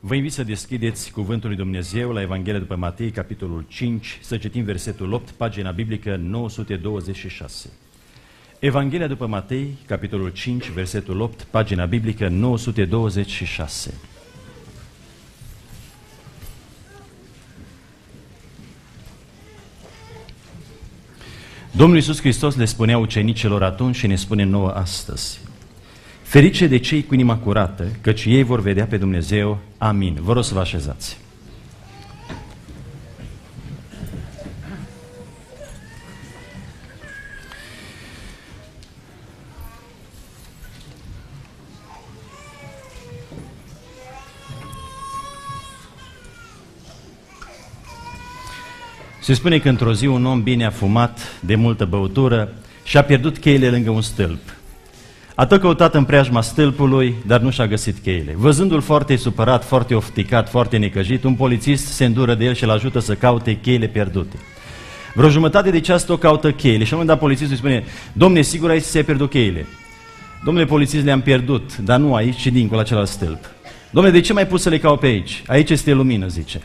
Vă invit să deschideți Cuvântul lui Dumnezeu la Evanghelia după Matei, capitolul 5, să citim versetul 8, pagina biblică 926. Evanghelia după Matei, capitolul 5, versetul 8, pagina biblică 926. Domnul Iisus Hristos le spunea ucenicilor atunci și ne spune nouă astăzi: ferice de cei cu inima curată, căci ei vor vedea pe Dumnezeu. Amin. Vă rog să vă așezați. Se spune că într-o zi un om bine afumat, de multă băutură, și-a pierdut cheile lângă un stâlp. A tot căutat în preajma stâlpului, dar nu și-a găsit cheile. Văzându-l foarte supărat, foarte ofticat, foarte necăjit, un polițist se îndură de el și îl ajută să caute cheile pierdute. Vreo jumătate de ceas tot caută cheile și la un moment dat polițistul îi spune: domne, sigur aici ți-ai pierdut cheile? Domnule polițist, le-am pierdut, dar nu aici, ci dincolo la celălalt stâlp. Domnule, de ce m-ai pus să le caut pe aici? Aici este lumină, zice.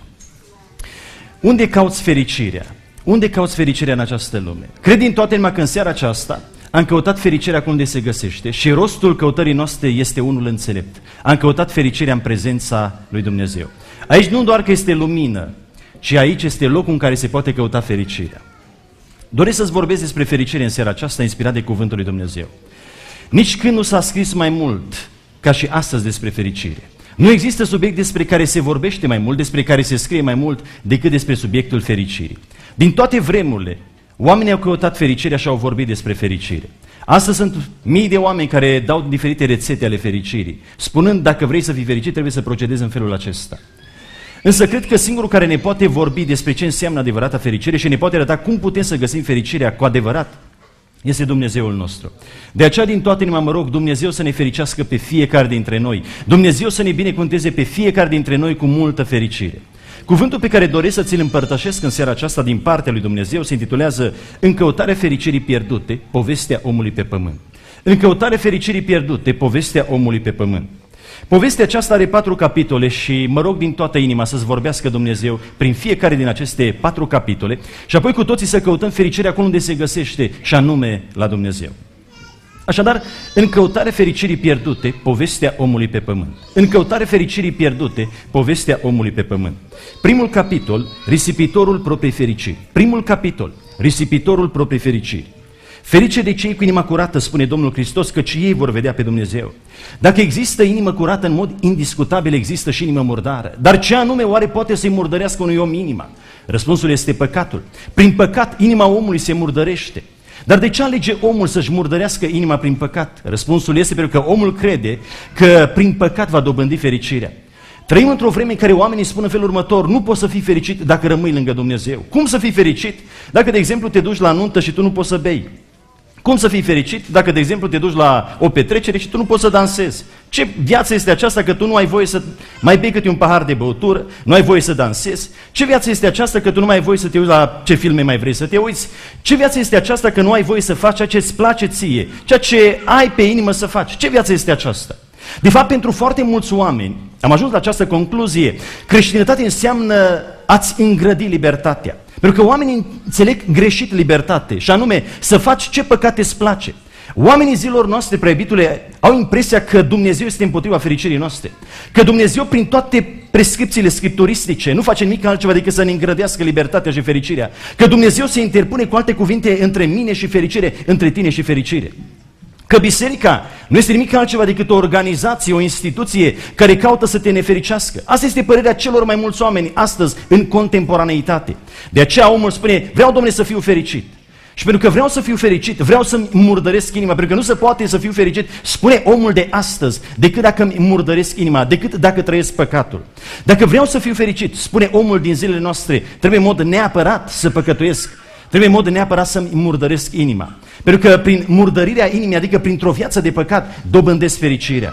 Unde cauți fericirea? Unde cauți fericirea în această lume? Cred din toată inima că în seara aceasta am căutat fericirea acolo unde se găsește și rostul căutării noastre este unul înțelept. Am căutat fericirea în prezența lui Dumnezeu. Aici nu doar că este lumină, ci aici este locul în care se poate căuta fericirea. Doresc să-ți vorbesc despre fericire în seara aceasta, inspirat de Cuvântul lui Dumnezeu. Nici când nu s-a scris mai mult ca și astăzi despre fericire. Nu există subiect despre care se vorbește mai mult, despre care se scrie mai mult, decât despre subiectul fericirii. Din toate vremurile, oamenii au căutat fericirea și au vorbit despre fericire. Astăzi sunt mii de oameni care dau diferite rețete ale fericirii, spunând: dacă vrei să fii fericit, trebuie să procedezi în felul acesta. Însă cred că singurul care ne poate vorbi despre ce înseamnă adevărata fericire și ne poate arăta cum putem să găsim fericirea cu adevărat este Dumnezeul nostru. De aceea, din toată inima mă rog Dumnezeu să ne fericească pe fiecare dintre noi. Dumnezeu să ne binecuvânteze pe fiecare dintre noi cu multă fericire. Cuvântul pe care doresc să ți-l împărtășesc în seara aceasta din partea lui Dumnezeu se intitulează În căutarea fericirii pierdute, povestea omului pe pământ. În căutarea fericirii pierdute, povestea omului pe pământ. Povestea aceasta are 4 capitole și mă rog din toată inima să-ți vorbească Dumnezeu prin fiecare din aceste 4 capitole și apoi cu toții să căutăm fericirea acolo unde se găsește, și anume la Dumnezeu. Așadar, în căutarea fericirii pierdute, povestea omului pe pământ. În căutarea fericirii pierdute, povestea omului pe pământ. Primul capitol, risipitorul propriei fericiri. Primul capitol, risipitorul propriei fericiri. Ferice de cei cu inima curată, spune Domnul Hristos, căci ei vor vedea pe Dumnezeu. Dacă există inimă curată, în mod indiscutabil există și inimă murdară. Dar ce anume oare poate să-i murdărească unui om inima? Răspunsul este păcatul. Prin păcat, inima omului se murdărește. Dar de ce alege omul să-și murdărească inima prin păcat? Răspunsul este pentru că omul crede că prin păcat va dobândi fericirea. Trăim într-o vreme în care oamenii spun în felul următor: nu poți să fii fericit dacă rămâi lângă Dumnezeu. Cum să fii fericit dacă, de exemplu, te duci la nuntă și tu nu poți să bei? Cum să fii fericit dacă, de exemplu, te duci la o petrecere și tu nu poți să dansezi? Ce viață este aceasta că tu nu ai voie să mai bei câte un pahar de băutură, nu ai voie să dansezi? Ce viață este aceasta că tu nu mai ai voie să te uiți la ce filme mai vrei să te uiți? Ce viață este aceasta că nu ai voie să faci ceea ce îți place ție, ceea ce ai pe inimă să faci? Ce viață este aceasta? De fapt, pentru foarte mulți oameni, am ajuns la această concluzie: creștinătatea înseamnă a-ți îngrădi libertatea. Pentru că oamenii înțeleg greșit libertate, și anume să faci ce păcate îți place. Oamenii zilor noastre, prea iubitule, au impresia că Dumnezeu este împotriva fericirii noastre. Că Dumnezeu, prin toate prescripțiile scripturistice, nu face nimic altceva decât să ne îngrădească libertatea și fericirea. Că Dumnezeu se interpune, cu alte cuvinte, între mine și fericire, între tine și fericire. Că biserica nu este nimic altceva decât o organizație, o instituție care caută să te nefericească. Asta este părerea celor mai mulți oameni astăzi în contemporaneitate. De aceea omul spune: vreau, Domnule, să fiu fericit. Și pentru că vreau să fiu fericit, vreau să-mi murdăresc inima, pentru că nu se poate să fiu fericit, spune omul de astăzi, decât dacă îmi murdăresc inima, decât dacă trăiesc păcatul. Dacă vreau să fiu fericit, spune omul din zilele noastre, trebuie în mod neapărat să păcătuiesc. Trebuie în mod neapărat să-mi murdăresc inima. Pentru că prin murdărirea inimii, adică printr-o viață de păcat, dobândesc fericirea.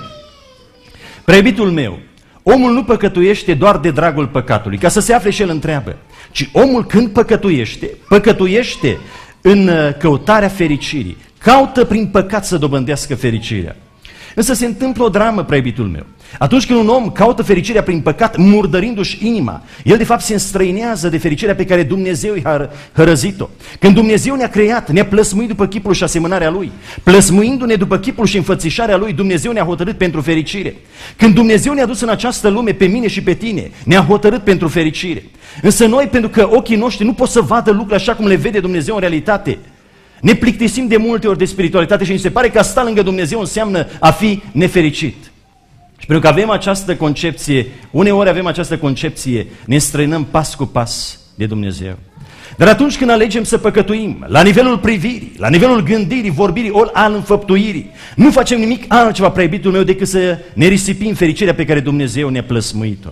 Preiubitul meu, omul nu păcătuiește doar de dragul păcatului, ca să se afle și el în treabă, ci omul când păcătuiește, păcătuiește în căutarea fericirii. Caută prin păcat să dobândească fericirea. Însă se întâmplă o dramă, preiubitul meu. Atunci când un om caută fericirea prin păcat, murdărindu-și inima, el de fapt se înstrăinează de fericirea pe care Dumnezeu i-a hărăzit-o. Când Dumnezeu ne-a creat, ne-a plăsmuit după chipul și asemănarea Lui. Plăsmuindu-ne după chipul și înfățișarea Lui, Dumnezeu ne-a hotărât pentru fericire. Când Dumnezeu ne-a dus în această lume, pe mine și pe tine, ne-a hotărât pentru fericire. Însă noi, pentru că ochii noștri nu pot să vadă lucrurile așa cum le vede Dumnezeu în realitate, ne plictisim de multe ori de spiritualitate și ni se pare că a sta lângă Dumnezeu înseamnă a fi nefericit. Și pentru că avem această concepție, uneori avem această concepție, ne străinăm pas cu pas de Dumnezeu. Dar atunci când alegem să păcătuim, la nivelul privirii, la nivelul gândirii, vorbirii, ori al înfăptuirii, nu facem nimic altceva, prea iubitul meu, decât să ne risipim fericirea pe care Dumnezeu ne-a plăsmuit-o.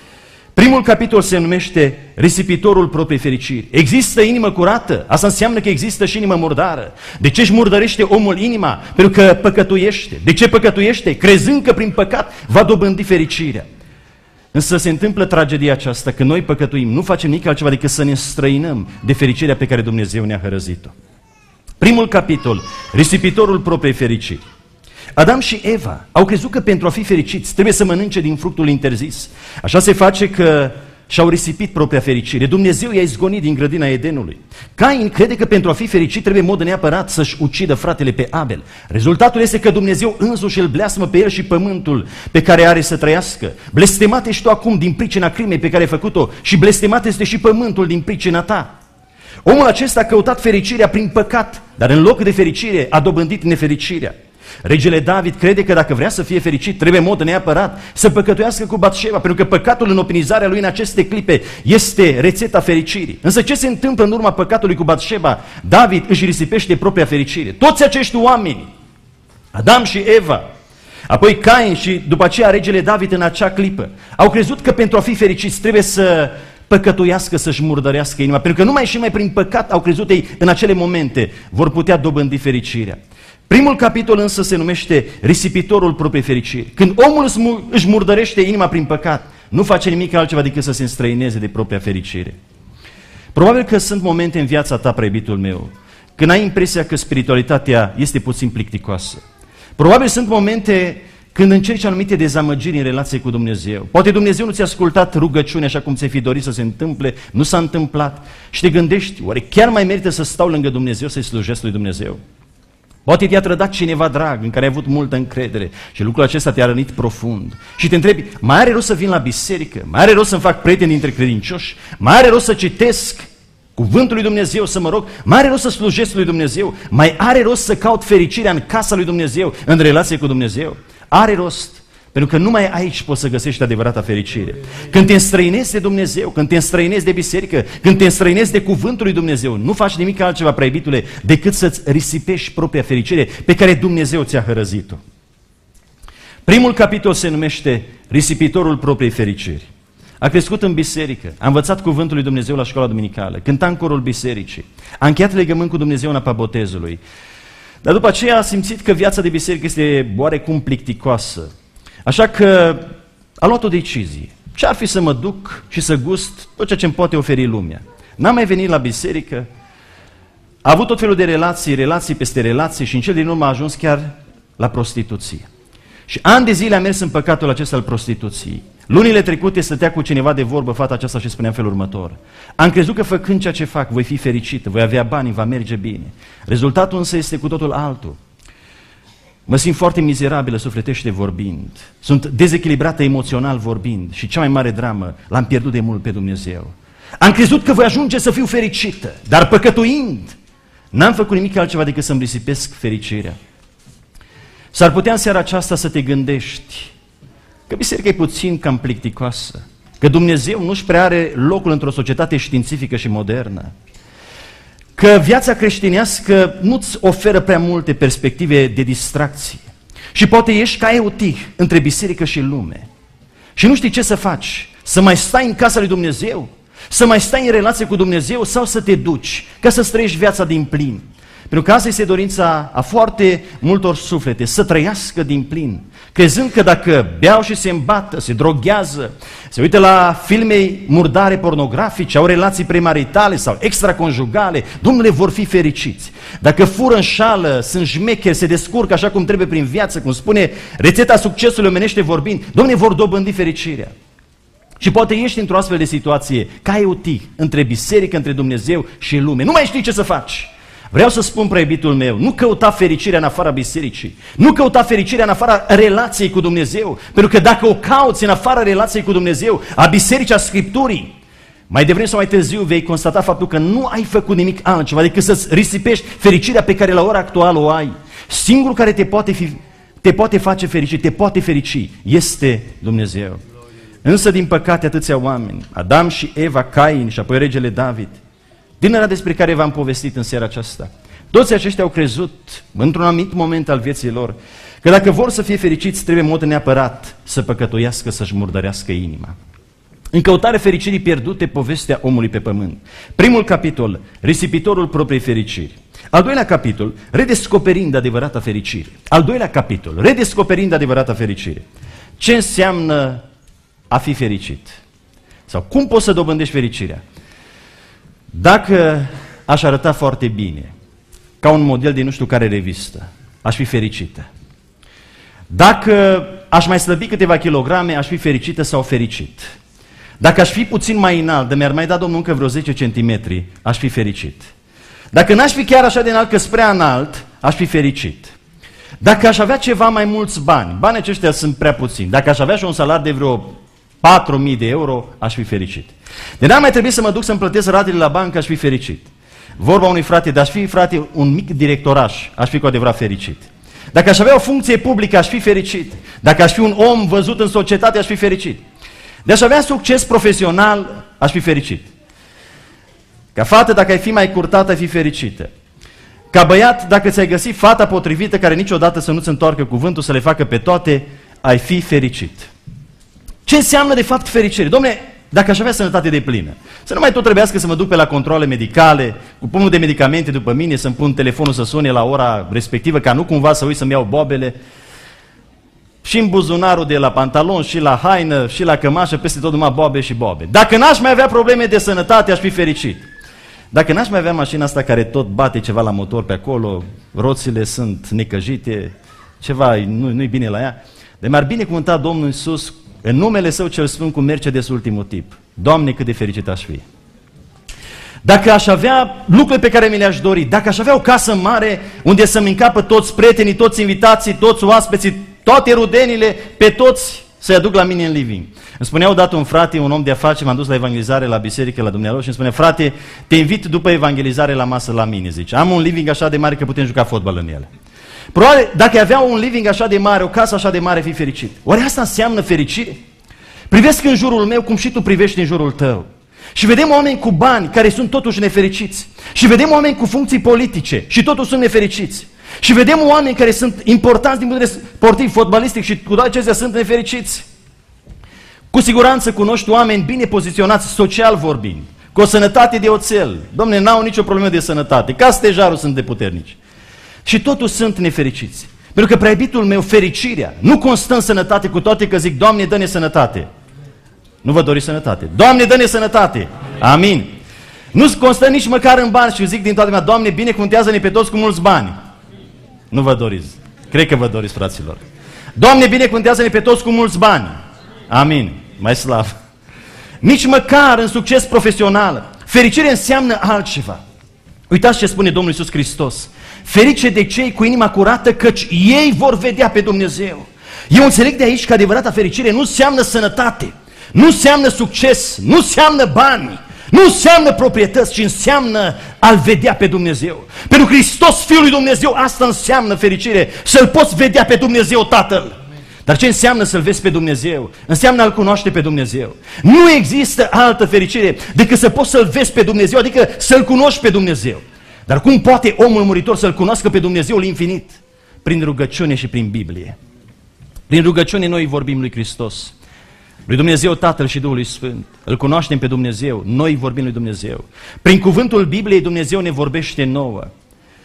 Primul capitol se numește Risipitorul propriei fericiri. Există inimă curată? Asta înseamnă că există și inimă murdară. De ce își murdărește omul inima? Pentru că păcătuiește. De ce păcătuiește? Crezând că prin păcat va dobândi fericirea. Însă se întâmplă tragedia aceasta, că noi păcătuim, nu facem nimic altceva decât să ne străinăm de fericirea pe care Dumnezeu ne-a hărăzit-o. Primul capitol, Risipitorul propriei fericiri. Adam și Eva au crezut că pentru a fi fericiți trebuie să mănânce din fructul interzis. Așa se face că și-au risipit propria fericire. Dumnezeu i-a izgonit din grădina Edenului. Cain crede că pentru a fi fericit trebuie în mod neapărat să-și ucidă fratele pe Abel. Rezultatul este că Dumnezeu însuși îl bleasmă pe el și pământul pe care are să trăiască. Blestemat ești tu acum din pricina crimei pe care ai făcut-o și blestemat este și pământul din pricina ta. Omul acesta a căutat fericirea prin păcat, dar în loc de fericire a dobândit nefericirea. Regele David crede că dacă vrea să fie fericit, trebuie în mod neapărat să păcătuiască cu Batșeba, pentru că păcatul în opinizarea lui în aceste clipe este rețeta fericirii. Însă ce se întâmplă în urma păcatului cu Batșeba? David își risipește propria fericire. Toți acești oameni, Adam și Eva, apoi Cain și după aceea regele David în acea clipă, au crezut că pentru a fi fericiți trebuie să păcătuiască, să-și murdărească inima, pentru că numai și mai prin păcat au crezut ei în acele momente vor putea dobândi fericirea. Primul capitol însă se numește Risipitorul propriei fericiri. Când omul își murdărește inima prin păcat, nu face nimic altceva decât să se înstrăineze de propria fericire. Probabil că sunt momente în viața ta, prea iubitul meu, când ai impresia că spiritualitatea este puțin plicticoasă. Probabil sunt momente când încerci anumite dezamăgiri în relație cu Dumnezeu. Poate Dumnezeu nu ți-a ascultat rugăciunea așa cum ți-ai fi dorit să se întâmple, nu s-a întâmplat și te gândești, oare chiar mai merită să stau lângă Dumnezeu, să-i slujesc lui Dumnezeu? Poate te-a trădat cineva drag, în care ai avut multă încredere și lucrul acesta te-a rănit profund. Și te întrebi, mai are rost să vin la biserică? Mai are rost să-mi fac prieteni dintre credincioși? Mai are rost să citesc cuvântul lui Dumnezeu, să mă rog? Mai are rost să slujesc lui Dumnezeu? Mai are rost să caut fericirea în casa lui Dumnezeu, în relație cu Dumnezeu? Are rost. Pentru că numai aici poți să găsești adevărata fericire. Când te înstrăinezi de Dumnezeu, când te înstrăinezi de biserică, când te înstrăinezi de cuvântul lui Dumnezeu, nu faci nimic altceva, prea iubitule, decât să-ți risipești propria fericire pe care Dumnezeu ți-a hărăzit-o. Primul capitol se numește Risipitorul propriei fericiri. A crescut în biserică, a învățat cuvântul lui Dumnezeu la școala duminicală, cânta în corul bisericii, a încheiat legământ cu Dumnezeu în apa botezului. Dar după aceea a simțit că viața de biserică este oarecum plicticoasă. Așa că a luat o decizie. Ce-ar fi să mă duc și să gust tot ceea ce îmi poate oferi lumea? N-am mai venit la biserică, a avut tot felul de relații peste relații și în cel din urmă a ajuns chiar la prostituție. Și ani de zile a mers în păcatul acesta al prostituției. Lunile trecute stătea cu cineva de vorbă fata aceasta și spunea în felul următor: am crezut că făcând ceea ce fac voi fi fericită, voi avea bani, va merge bine. Rezultatul însă este cu totul altul. Mă simt foarte mizerabilă sufletește vorbind. Sunt dezechilibrată emoțional vorbind și cea mai mare dramă, l-am pierdut de mult pe Dumnezeu. Am crezut că voi ajunge să fiu fericită, dar păcătuind, n-am făcut nimic altceva decât să-mi risipesc fericirea. S-ar putea în seara aceasta să te gândești că biserica e puțin cam plicticoasă, că Dumnezeu nu-și prea are locul într-o societate științifică și modernă, că viața creștinească nu-ți oferă prea multe perspective de distracție și poate ești ca Eutih între biserică și lume și nu știi ce să faci, să mai stai în casa lui Dumnezeu, să mai stai în relație cu Dumnezeu sau să te duci ca să trăiești viața din plin. Pentru că asta este dorința a foarte multor suflete, să trăiască din plin, crezând că dacă beau și se îmbată, se droghează, se uită la filme murdare pornografice, au relații premaritale sau extraconjugale, Domnule, vor fi fericiți. Dacă fură, înșală, sunt șmecheri, se descurcă așa cum trebuie prin viață, cum spune rețeta succesului omenește vorbind, Domnule, vor dobândi fericirea. Și poate ești într-o astfel de situație, ca Eutic, între biserică, între Dumnezeu și lume. Nu mai știi ce să faci. Vreau să spun, preiubitul meu, nu căuta fericirea în afara bisericii, nu căuta fericirea în afara relației cu Dumnezeu, pentru că dacă o cauți în afara relației cu Dumnezeu, a bisericii, a Scripturii, mai devreme sau mai târziu vei constata faptul că nu ai făcut nimic altceva decât să-ți risipești fericirea pe care la ora actuală o ai. Singurul care te poate face fericit, te poate ferici, este Dumnezeu. Însă, din păcate, atâția oameni, Adam și Eva, Cain și apoi regele David, tânăra despre care v-am povestit în seara aceasta, toți aceștia au crezut, într-un anumit moment al vieții lor, că dacă vor să fie fericiți, trebuie în mod neapărat să păcătuiască, să-și murdărească inima. În căutarea fericirii pierdute, povestea omului pe pământ. Primul capitol, risipitorul propriei fericiri. Al doilea capitol, redescoperind adevărata fericire. Al doilea capitol, redescoperind adevărata fericire. Ce înseamnă a fi fericit? Sau cum poți să dobândești fericirea? Dacă aș arăta foarte bine, ca un model din nu știu care revistă, aș fi fericită. Dacă aș mai slăbi câteva kilograme, aș fi fericită sau fericit. Dacă aș fi puțin mai înalt, de mi-ar mai da Domnul încă vreo 10 centimetri, aș fi fericit. Dacă n-aș fi chiar așa de înalt, că-s prea înalt, aș fi fericit. Dacă aș avea ceva mai mulți bani, banii aceștia sunt prea puțini, dacă aș avea și un salariu de vreo 4.000 de euro, aș fi fericit. De n-ar mai trebui să mă duc să-mi plătesc ratele la bancă, aș fi fericit. Vorba unui frate, de-aș fi, frate, un mic directoraș, aș fi cu adevărat fericit. Dacă aș avea o funcție publică, aș fi fericit. Dacă aș fi un om văzut în societate, aș fi fericit. De aș avea succes profesional, aș fi fericit. Ca fată, dacă ai fi mai curtată, ai fi fericită. Ca băiat, dacă ți-ai găsit fata potrivită care niciodată să nu-ți întoarcă cuvântul, să le facă pe toate, ai fi fericit. Ce înseamnă de fapt fericire? Dom'le, dacă aș avea sănătate de plină, să nu mai tot trebuiască să mă duc pe la controle medicale, cu pumnul de medicamente după mine, să-mi pun telefonul să sune la ora respectivă, ca nu cumva să uit să-mi iau bobele, și în buzunarul de la pantalon, și la haină, și la cămașă, peste tot numai bobe și bobe. Dacă n-aș mai avea probleme de sănătate, aș fi fericit. Dacă n-aș mai avea mașina asta care tot bate ceva la motor pe acolo, roțile sunt necăjite, ceva nu-i bine la ea, de m-ar binecuvânta Domnul Iisus în numele Său cel Sfânt cu Mercedes ultimul tip. Doamne, cât de fericit aș fi! Dacă aș avea lucruri pe care mi le-aș dori, dacă aș avea o casă mare unde să-mi încapă toți prietenii, toți invitații, toți oaspeții, toate rudenile, pe toți să-i aduc la mine în living. Îmi spunea odată un frate, un om de afaceri, m-am dus la evangelizare la biserică, la dumnealor și îmi spune, frate, te invit după evangelizare la masă la mine, zice. Am un living așa de mare că putem juca fotbal în ele. Probabil, dacă avea un living așa de mare, o casă așa de mare, fi fericit. Oare asta înseamnă fericire? Privesc în jurul meu cum și tu privești în jurul tău. Și vedem oameni cu bani care sunt totuși nefericiți. Și vedem oameni cu funcții politice și totuși sunt nefericiți. Și vedem oameni care sunt importanți din punct de vedere sportiv, fotbalistic și cu toate acestea sunt nefericiți. Cu siguranță cunoști oameni bine poziționați, social vorbind, cu o sănătate de oțel. Dom'le, n-au nicio problemă de sănătate, ca stejarul sunt de puternici. Și totuși sunt nefericiți. Pentru că, preiubitul meu, fericirea nu constă în sănătate, cu toate că zic, Doamne, dă-ne sănătate. Nu vă doriți sănătate. Doamne, dă-ne sănătate. Amin. Nu constă nici măcar în bani și zic din toată lumea, Doamne, binecuvântează-ne pe toți cu mulți bani. Nu vă doriți. Cred că vă doriți, fraților. Doamne, binecuvântează-ne pe toți cu mulți bani. Amin. Mai slav. Nici măcar în succes profesional. Fericire înseamnă altceva. Uitați ce spune Domnul Iisus Hristos. Ferice de cei cu inima curată, căci ei vor vedea pe Dumnezeu. Eu înțeleg de aici că adevărata fericire nu înseamnă sănătate, nu înseamnă succes, nu înseamnă bani, nu înseamnă proprietăți, ci înseamnă a-L vedea pe Dumnezeu. Pentru Hristos, Fiul lui Dumnezeu, asta înseamnă fericire, să-L poți vedea pe Dumnezeu Tatăl. Dar ce înseamnă să-L vezi pe Dumnezeu? Înseamnă a-L cunoaște pe Dumnezeu. Nu există altă fericire decât să poți să-L vezi pe Dumnezeu, adică să-L cunoști pe Dumnezeu. Dar cum poate omul muritor să-L cunoască pe Dumnezeul infinit? Prin rugăciune și prin Biblie. Prin rugăciune noi vorbim lui Hristos, lui Dumnezeu Tatăl și Duhului Sfânt. Îl cunoaștem pe Dumnezeu, noi vorbim lui Dumnezeu. Prin cuvântul Bibliei Dumnezeu ne vorbește nouă.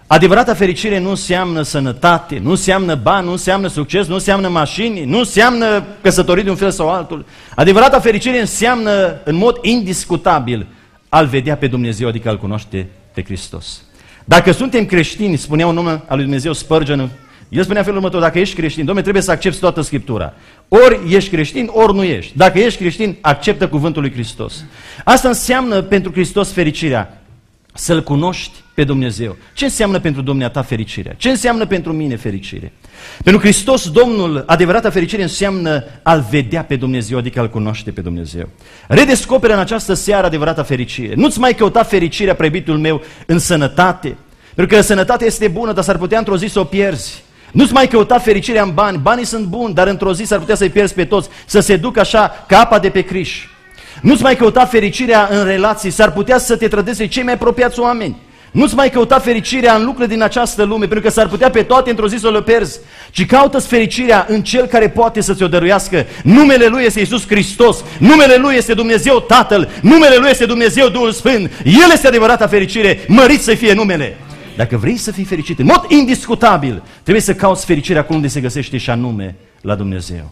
Adevărata fericire nu înseamnă sănătate, nu înseamnă bani, nu înseamnă succes, nu înseamnă mașini, nu înseamnă căsătorii de un fel sau altul. Adevărata fericire înseamnă, în mod indiscutabil, a-L vedea pe Dumnezeu, adică a-L cunoaște pe Hristos. Dacă suntem creștini, spunea un om al lui Dumnezeu, Spurgeon, el spunea felul următor: dacă ești creștin, Dom'le, trebuie să accepti toată Scriptura. Ori ești creștin, ori nu ești. Dacă ești creștin, acceptă cuvântul lui Hristos. Asta înseamnă pentru Hristos fericirea, să-L cunoști pe Dumnezeu. Ce înseamnă pentru dumneata fericirea? Ce înseamnă pentru mine fericire? Pentru Hristos Domnul, adevărata fericire înseamnă a-L vedea pe Dumnezeu, adică a-L cunoaște pe Dumnezeu. Redescoperă în această seară adevărata fericire. Nu-ți mai căuta fericirea, preibitul meu, în sănătate, pentru că sănătatea este bună, dar s-ar putea într-o zi să o pierzi. Nu-ți mai căuta fericirea în bani. Banii sunt buni, dar într-o zi s-ar putea să-i pierzi pe toți, să se ducă așa ca apa de pe criș. Nu-ți mai căuta fericirea în relații, s-ar putea să te trădeze cei mai apropiați oameni. Nu-ți mai căuta fericirea în lucrurile din această lume, pentru că s-ar putea pe toate într-o zi să le pierzi, ci caută-ți fericirea în Cel care poate să ți-o dăruiască. Numele Lui este Iisus Hristos, numele Lui este Dumnezeu Tatăl, numele Lui este Dumnezeu Duhul Sfânt. El este adevărata fericire, mărit să fie numele. Dacă vrei să fii fericit, în mod indiscutabil, trebuie să cauți fericirea acolo unde se găsește, și anume la Dumnezeu.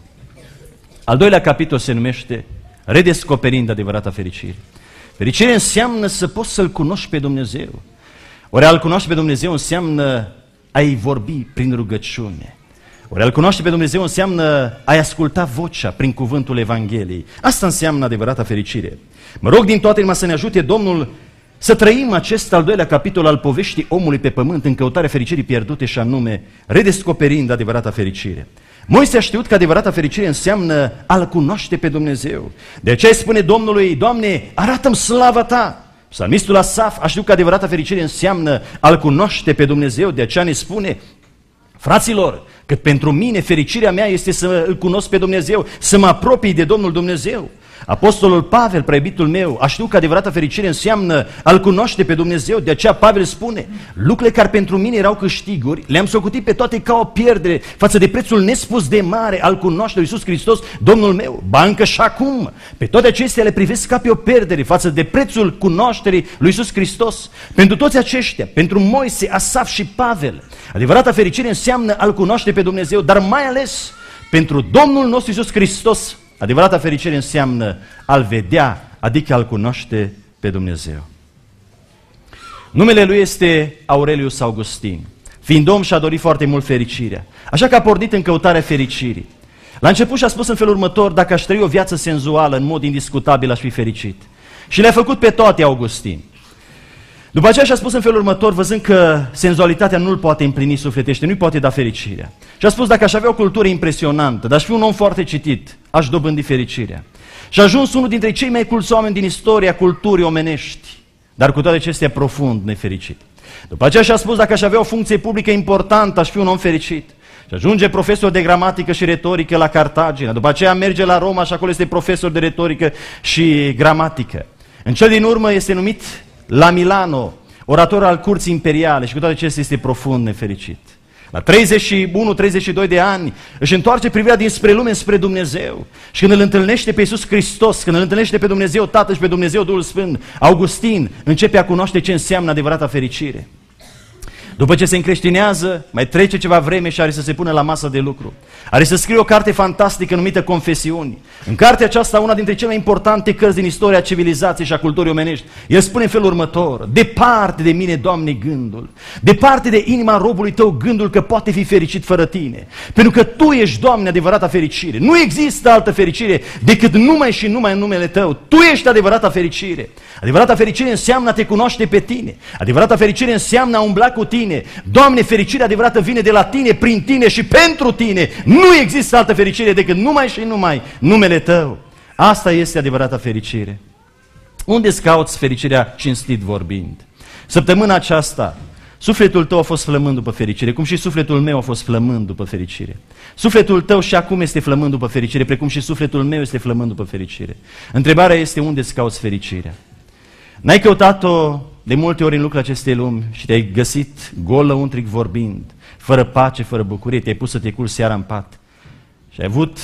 Al doilea capitol se numește Redescoperind adevărata fericire. Fericire înseamnă să poți să-L cunoști pe Dumnezeu. Ori a-L cunoaște pe Dumnezeu înseamnă a-i vorbi prin rugăciune. Ori a-L cunoaște pe Dumnezeu înseamnă a-i asculta vocea prin cuvântul Evangheliei. Asta înseamnă adevărata fericire. Mă rog din toată inima să ne ajute Domnul să trăim acest al doilea capitol al poveștii omului pe pământ în căutarea fericirii pierdute, și anume redescoperind adevărata fericire. Moise a știut că adevărata fericire înseamnă a-L cunoaște pe Dumnezeu. De aceea îi spune Domnului: Doamne, arată-mi slava Ta. Psalmistul Asaf a știut că adevărata fericire înseamnă a-L cunoaște pe Dumnezeu. De aceea ne spune: fraților, că pentru mine fericirea mea este să Îl cunosc pe Dumnezeu, să mă apropii de Domnul Dumnezeu. Apostolul Pavel, preibitul meu, a știut că adevărata fericire înseamnă a-L cunoaște pe Dumnezeu. De aceea Pavel spune: lucrurile care pentru mine erau câștiguri, le-am socotit pe toate ca o pierdere față de prețul nespus de mare al cunoașterii Iisus Hristos, Domnul meu. Ba încă și acum, pe toate acestea le privesc ca pe o pierdere față de prețul cunoașterii lui Iisus Hristos. Pentru toți aceștia, pentru Moise, Asaf și Pavel, adevărata fericire înseamnă a-L cunoaște pe Dumnezeu, dar mai ales pentru Domnul nostru Iisus Hristos, adevărata fericire înseamnă a-L vedea, adică a-L cunoaște pe Dumnezeu. Numele lui este Aurelius Augustin. Fiind om, și-a dorit foarte mult fericirea, așa că a pornit în căutarea fericirii. La început și-a spus în felul următor: dacă aș trăi o viață senzuală, în mod indiscutabil aș fi fericit. Și le-a făcut pe toate Augustin. După aceea și-a spus în felul următor, văzând că senzualitatea nu-l poate împlini sufletește, nu-i poate da fericirea. Și a spus: dacă aș avea o cultură impresionantă, dar aș fi un om foarte citit, aș dobândi fericirea. Și a ajuns unul dintre cei mai culți oameni din istoria culturii omenești, dar cu toate acestea profund nefericit. După aceea și-a spus: dacă aș avea o funcție publică importantă, aș fi un om fericit. Și ajunge profesor de gramatică și retorică la Cartagina. După aceea merge la Roma și acolo este profesor de retorică și gramatică. În cel din urmă este numit la Milano orator al curții imperiale și cu toate acestea este profund nefericit. La 31-32 de ani își întoarce privirea dinspre lume spre Dumnezeu și când îl întâlnește pe Iisus Hristos, când îl întâlnește pe Dumnezeu Tatăl și pe Dumnezeu Duhul Sfânt, Augustin începe a cunoaște ce înseamnă adevărata fericire. După ce se încreștinează, mai trece ceva vreme și are să se pună la masă de lucru. Are să scrie o carte fantastică numită Confesiuni. În cartea aceasta, una dintre cele mai importante cărți din istoria civilizației și a culturii omenești, el spune în felul următor: departe de mine, Doamne, gândul, departe de inima robului Tău gândul că poate fi fericit fără Tine. Pentru că Tu ești, Doamne, adevărata fericire. Nu există altă fericire decât numai și numai în numele Tău. Tu ești adevărata fericire. Adevărata fericire înseamnă a Te cunoaște pe Tine. Adevărata fericire înseamnă a umbla cu Tine. Doamne, fericirea adevărată vine de la Tine, prin Tine și pentru Tine. Nu există altă fericire decât numai și numai numele Tău. Asta este adevărata fericire. Unde-ți cauți fericirea, cinstit vorbind? Săptămâna aceasta, sufletul tău a fost flămând după fericire, cum și sufletul meu a fost flămând după fericire. Sufletul tău și acum este flămând după fericire, precum și sufletul meu este flămând după fericire. Întrebarea este: unde-ți cauți fericirea? N-ai căutat-o de multe ori în lucrul acestei lumi și te-ai găsit gol lăuntric vorbind, fără pace, fără bucurie, te-ai pus să te culci seara în pat și ai avut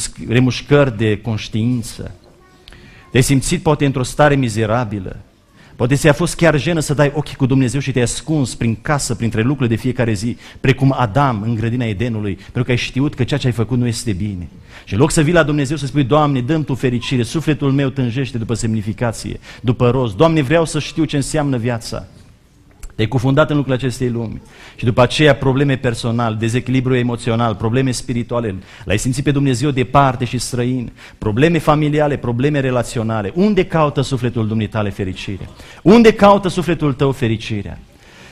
remușcări de conștiință, te-ai simțit poate într-o stare mizerabilă, Poate ți-a fost chiar jenă să dai ochii cu Dumnezeu și te-ai ascuns prin casă, printre lucrurile de fiecare zi, precum Adam în grădina Edenului, pentru că ai știut că ceea ce ai făcut nu este bine. Și în loc să vii la Dumnezeu să spui, Doamne, dă-mi Tu fericire, sufletul meu tânjește după semnificație, după rost. Doamne, vreau să știu ce înseamnă viața. Te-ai cufundat în lucrurile acestei lumi și după aceea probleme personale, dezechilibru emoțional, probleme spirituale, l-ai simțit pe Dumnezeu departe și străin, probleme familiale, probleme relaționale. Unde caută sufletul dumneitale fericire? Unde caută sufletul tău fericirea?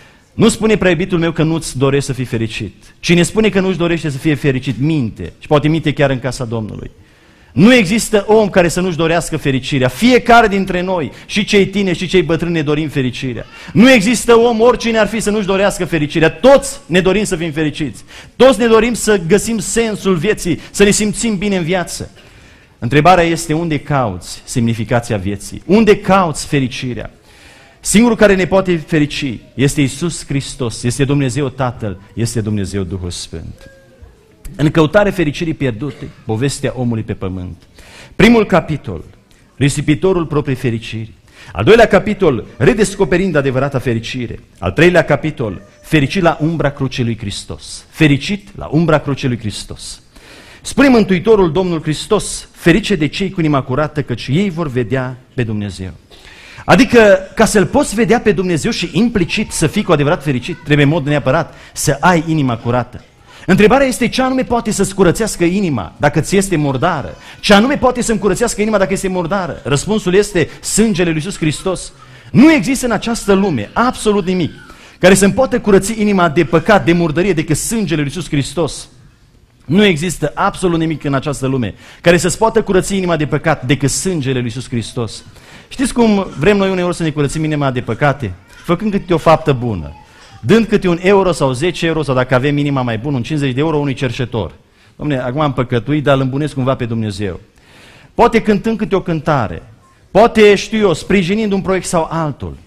Nu spune prea iubitul meu că nu-ți dorești să fii fericit. Cine spune că nu-și dorește să fie fericit, minte. Și poate minte chiar în casa Domnului. Nu există om care să nu-și dorească fericirea. Fiecare dintre noi, și cei tineri și cei bătrâni, ne dorim fericirea. Nu există om, oricine ar fi, să nu-și dorească fericirea. Toți ne dorim să fim fericiți. Toți ne dorim să găsim sensul vieții, să ne simțim bine în viață. Întrebarea este, unde cauți semnificația vieții? Unde cauți fericirea? Singurul care ne poate ferici este Iisus Hristos, este Dumnezeu Tatăl, este Dumnezeu Duhul Sfânt. În căutarea fericirii pierdute, povestea omului pe pământ. Primul capitol, risipitorul propriei fericiri. Al doilea capitol, redescoperind adevărata fericire. Al treilea capitol, fericit la umbra crucii lui Hristos. Fericit la umbra crucii lui Hristos. Spune Mântuitorul Domnul Hristos, ferice de cei cu inima curată, căci ei vor vedea pe Dumnezeu. Adică, ca să-L poți vedea pe Dumnezeu și implicit să fii cu adevărat fericit, trebuie în mod neapărat să ai inima curată. Întrebarea este ce anume poate să-ți curățească inima dacă ți este murdară? Ce anume poate să-mi curățească inima dacă este murdară? Răspunsul este sângele lui Iisus Hristos. Nu există în această lume absolut nimic care să-mi poată curăți inima de păcat, de murdărie, decât sângele lui Iisus Hristos. Nu există absolut nimic în această lume care să-ți poată curăți inima de păcat decât sângele lui Iisus Hristos. Știți cum vrem noi uneori să ne curățim inima de păcate? Făcând câte o faptă bună. Dând câte un euro sau 10 euro sau dacă avem inima mai bună, un 50 de euro unui cerșetor. Dom'le, acum am păcătuit, dar îl îmbunesc cumva pe Dumnezeu. Poate cântând câte o cântare, poate, știu eu, sprijinind un proiect sau altul.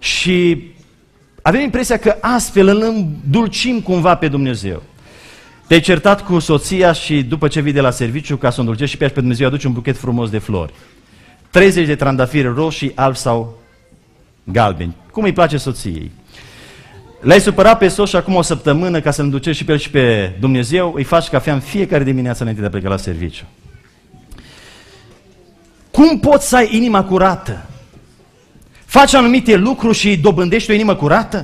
Și avem impresia că astfel îl îndulcim cumva pe Dumnezeu. Te-ai certat cu soția și după ce vii de la serviciu, ca să o îndulcești și pe Dumnezeu, aduci un buchet frumos de flori. 30 de trandafiri roșii, albi sau galbeni. Cum îi place soției? L-ai supărat pe soț și acum o săptămână, ca să-l înducești și pe el și pe Dumnezeu, îi faci cafea în fiecare dimineață înainte de a pleca la serviciu. Cum poți să ai inima curată? Faci anumite lucruri și dobândești o inimă curată?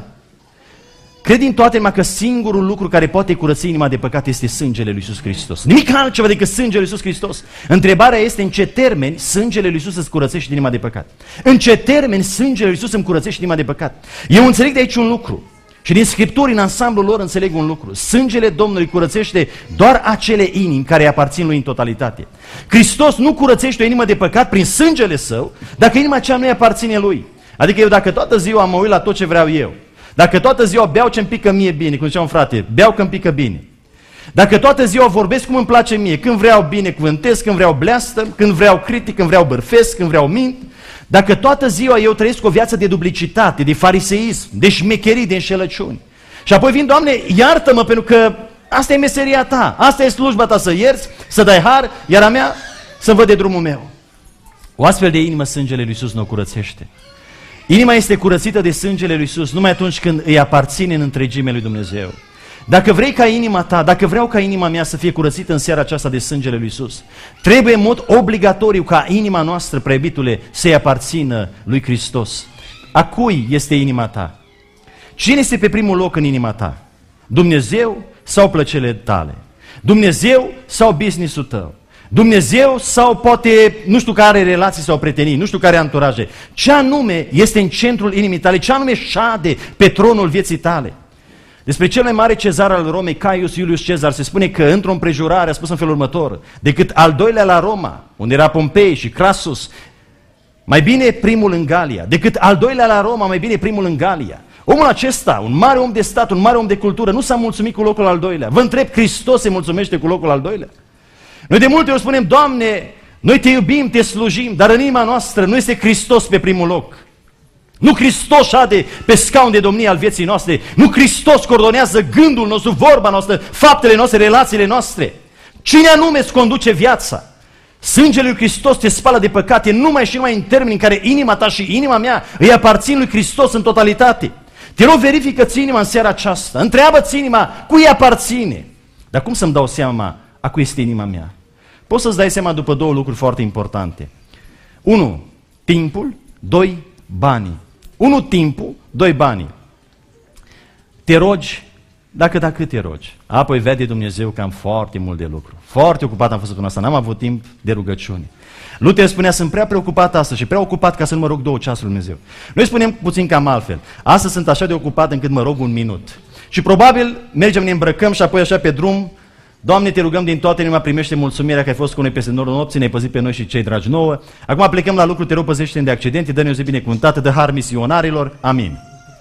Cred din toată inima că singurul lucru care poate curăți inima de păcat este sângele lui Iisus Hristos. Nimic altceva decât sângele lui Iisus Hristos. Întrebarea este în ce termeni sângele lui Iisus îți curățește inima de păcat. În ce termeni sângele lui Iisus îmi curățește inima de păcat. Eu înțeleg de aici un lucru. Și din Scripturi, în ansamblul lor, înțeleg un lucru. Sângele Domnului curățește doar acele inimi care îi aparțin lui în totalitate. Hristos nu curățește o inimă de păcat prin sângele Său, dacă inima aceea nu îi aparține Lui. Adică eu dacă toată ziua mă uit la tot ce vreau eu, dacă toată ziua beau ce-mi pică mie bine, cum zicea un frate, beau că-mi pică bine. Dacă toată ziua vorbesc cum îmi place mie, când vreau binecuvântez, când vreau bleastăm, când vreau critic, când vreau bărfesc, când vreau mint, dacă toată ziua eu trăiesc o viață de duplicitate, de fariseism, de șmecherii, de înșelăciuni, și apoi vin, Doamne, iartă-mă pentru că asta e meseria Ta, asta e slujba Ta, să ierți, să dai har, iar a mea să văd de drumul meu. O astfel de inimă sângele lui Iisus nu o curățește. Inima este curățită de sângele lui Iisus numai atunci când îi aparține în întregime lui Dumnezeu. Dacă vrei ca inima ta, dacă vreau ca inima mea să fie curățită în seara aceasta de sângele lui Iisus, trebuie în mod obligatoriu ca inima noastră, preiubitule, să-i aparțină lui Hristos. A cui este inima ta? Cine este pe primul loc în inima ta? Dumnezeu sau plăcerile tale? Dumnezeu sau business-ul tău? Dumnezeu sau poate, nu știu care relații sau prietenii, nu știu care anturaje. Ce anume este în centrul inimii tale? Ce anume șade pe tronul vieții tale? Despre cel mai mare cezar al Romei, Caius Iulius Cezar, se spune că într-o împrejurare a spus în felul următor: decât al doilea la Roma, unde era Pompei și Crassus, mai bine primul în Galia. Decât al doilea la Roma, mai bine primul în Galia. Omul acesta, un mare om de stat, un mare om de cultură, nu s-a mulțumit cu locul al doilea. Vă întreb, Hristos se mulțumește cu locul al doilea? Noi de multe ori spunem: Doamne, noi Te iubim, Te slujim, dar în inima noastră nu este Hristos pe primul loc. Nu Hristos șade pe scaun de domnie al vieții noastre. Nu Hristos coordonează gândul nostru, vorba noastră, faptele noastre, relațiile noastre. Cine anume îți conduce viața? Sângele lui Hristos te spală de păcate numai și numai în termeni în care inima ta și inima mea îi aparțin lui Hristos în totalitate. Te rog, verifică-ți inima în seara aceasta, întreabă-ți inima cui îi aparține. Dar cum să-mi dau seama a cui este inima mea? Poți să-ți dai seama după două lucruri foarte importante. 1. Timpul, 2. Banii. 1. Timpul, 2. Banii. Te rogi, dacă te rogi. Apoi vede Dumnezeu că am foarte mult de lucru. Foarte ocupat am fost săptămâna asta, n-am avut timp de rugăciune. Luther spunea, sunt prea preocupat astăzi și prea ocupat ca să nu mă rog 2 ceasuri Dumnezeu. Noi spunem puțin cam altfel. Astăzi sunt așa de ocupat încât mă rog 1 minut. Și probabil mergem, ne îmbrăcăm și apoi așa pe drum, Doamne, te rugăm din toată inima, primește mulțumirea că ai fost cu noi peste norul nopții, ne-ai păzit pe noi și cei dragi nouă. Acum plecăm la lucru, te rog, păzește-ne de accidente, dă-ne o zi binecuvântată, dă har misionarilor. Amin.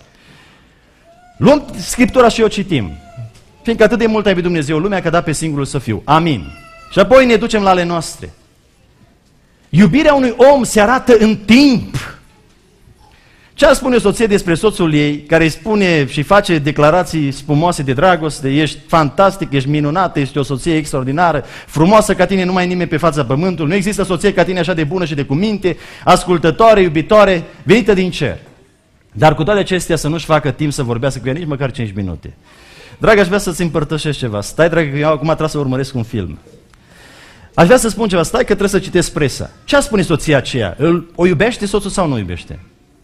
Luăm Scriptura și o citim. Fiindcă atât de mult a iubit Dumnezeu lumea că a dat pe singurul să fiu. Amin. Și apoi ne ducem la ale noastre. Iubirea unui om se arată în timp. Ce ar spune o soție despre soțul ei, care îi spune și face declarații spumoase de dragoste, ești fantastic, ești minunată, ești o soție extraordinară, frumoasă ca tine, nu mai nimeni pe fața pământului, nu există soție ca tine așa de bună și de cuminte, ascultătoare, iubitoare, venită din cer. Dar cu toate acestea să nu-și facă timp să vorbească cu ea nici măcar 5 minute. Dragă, aș vrea să-ți împărtășesc ceva. Stai, dragă, că eu acum trebuie să urmăresc un film. Aș vrea să spun ceva, stai că trebuie să citesc presa. Ce ar spune soția aceea? O iubește soțul sau nu iubește?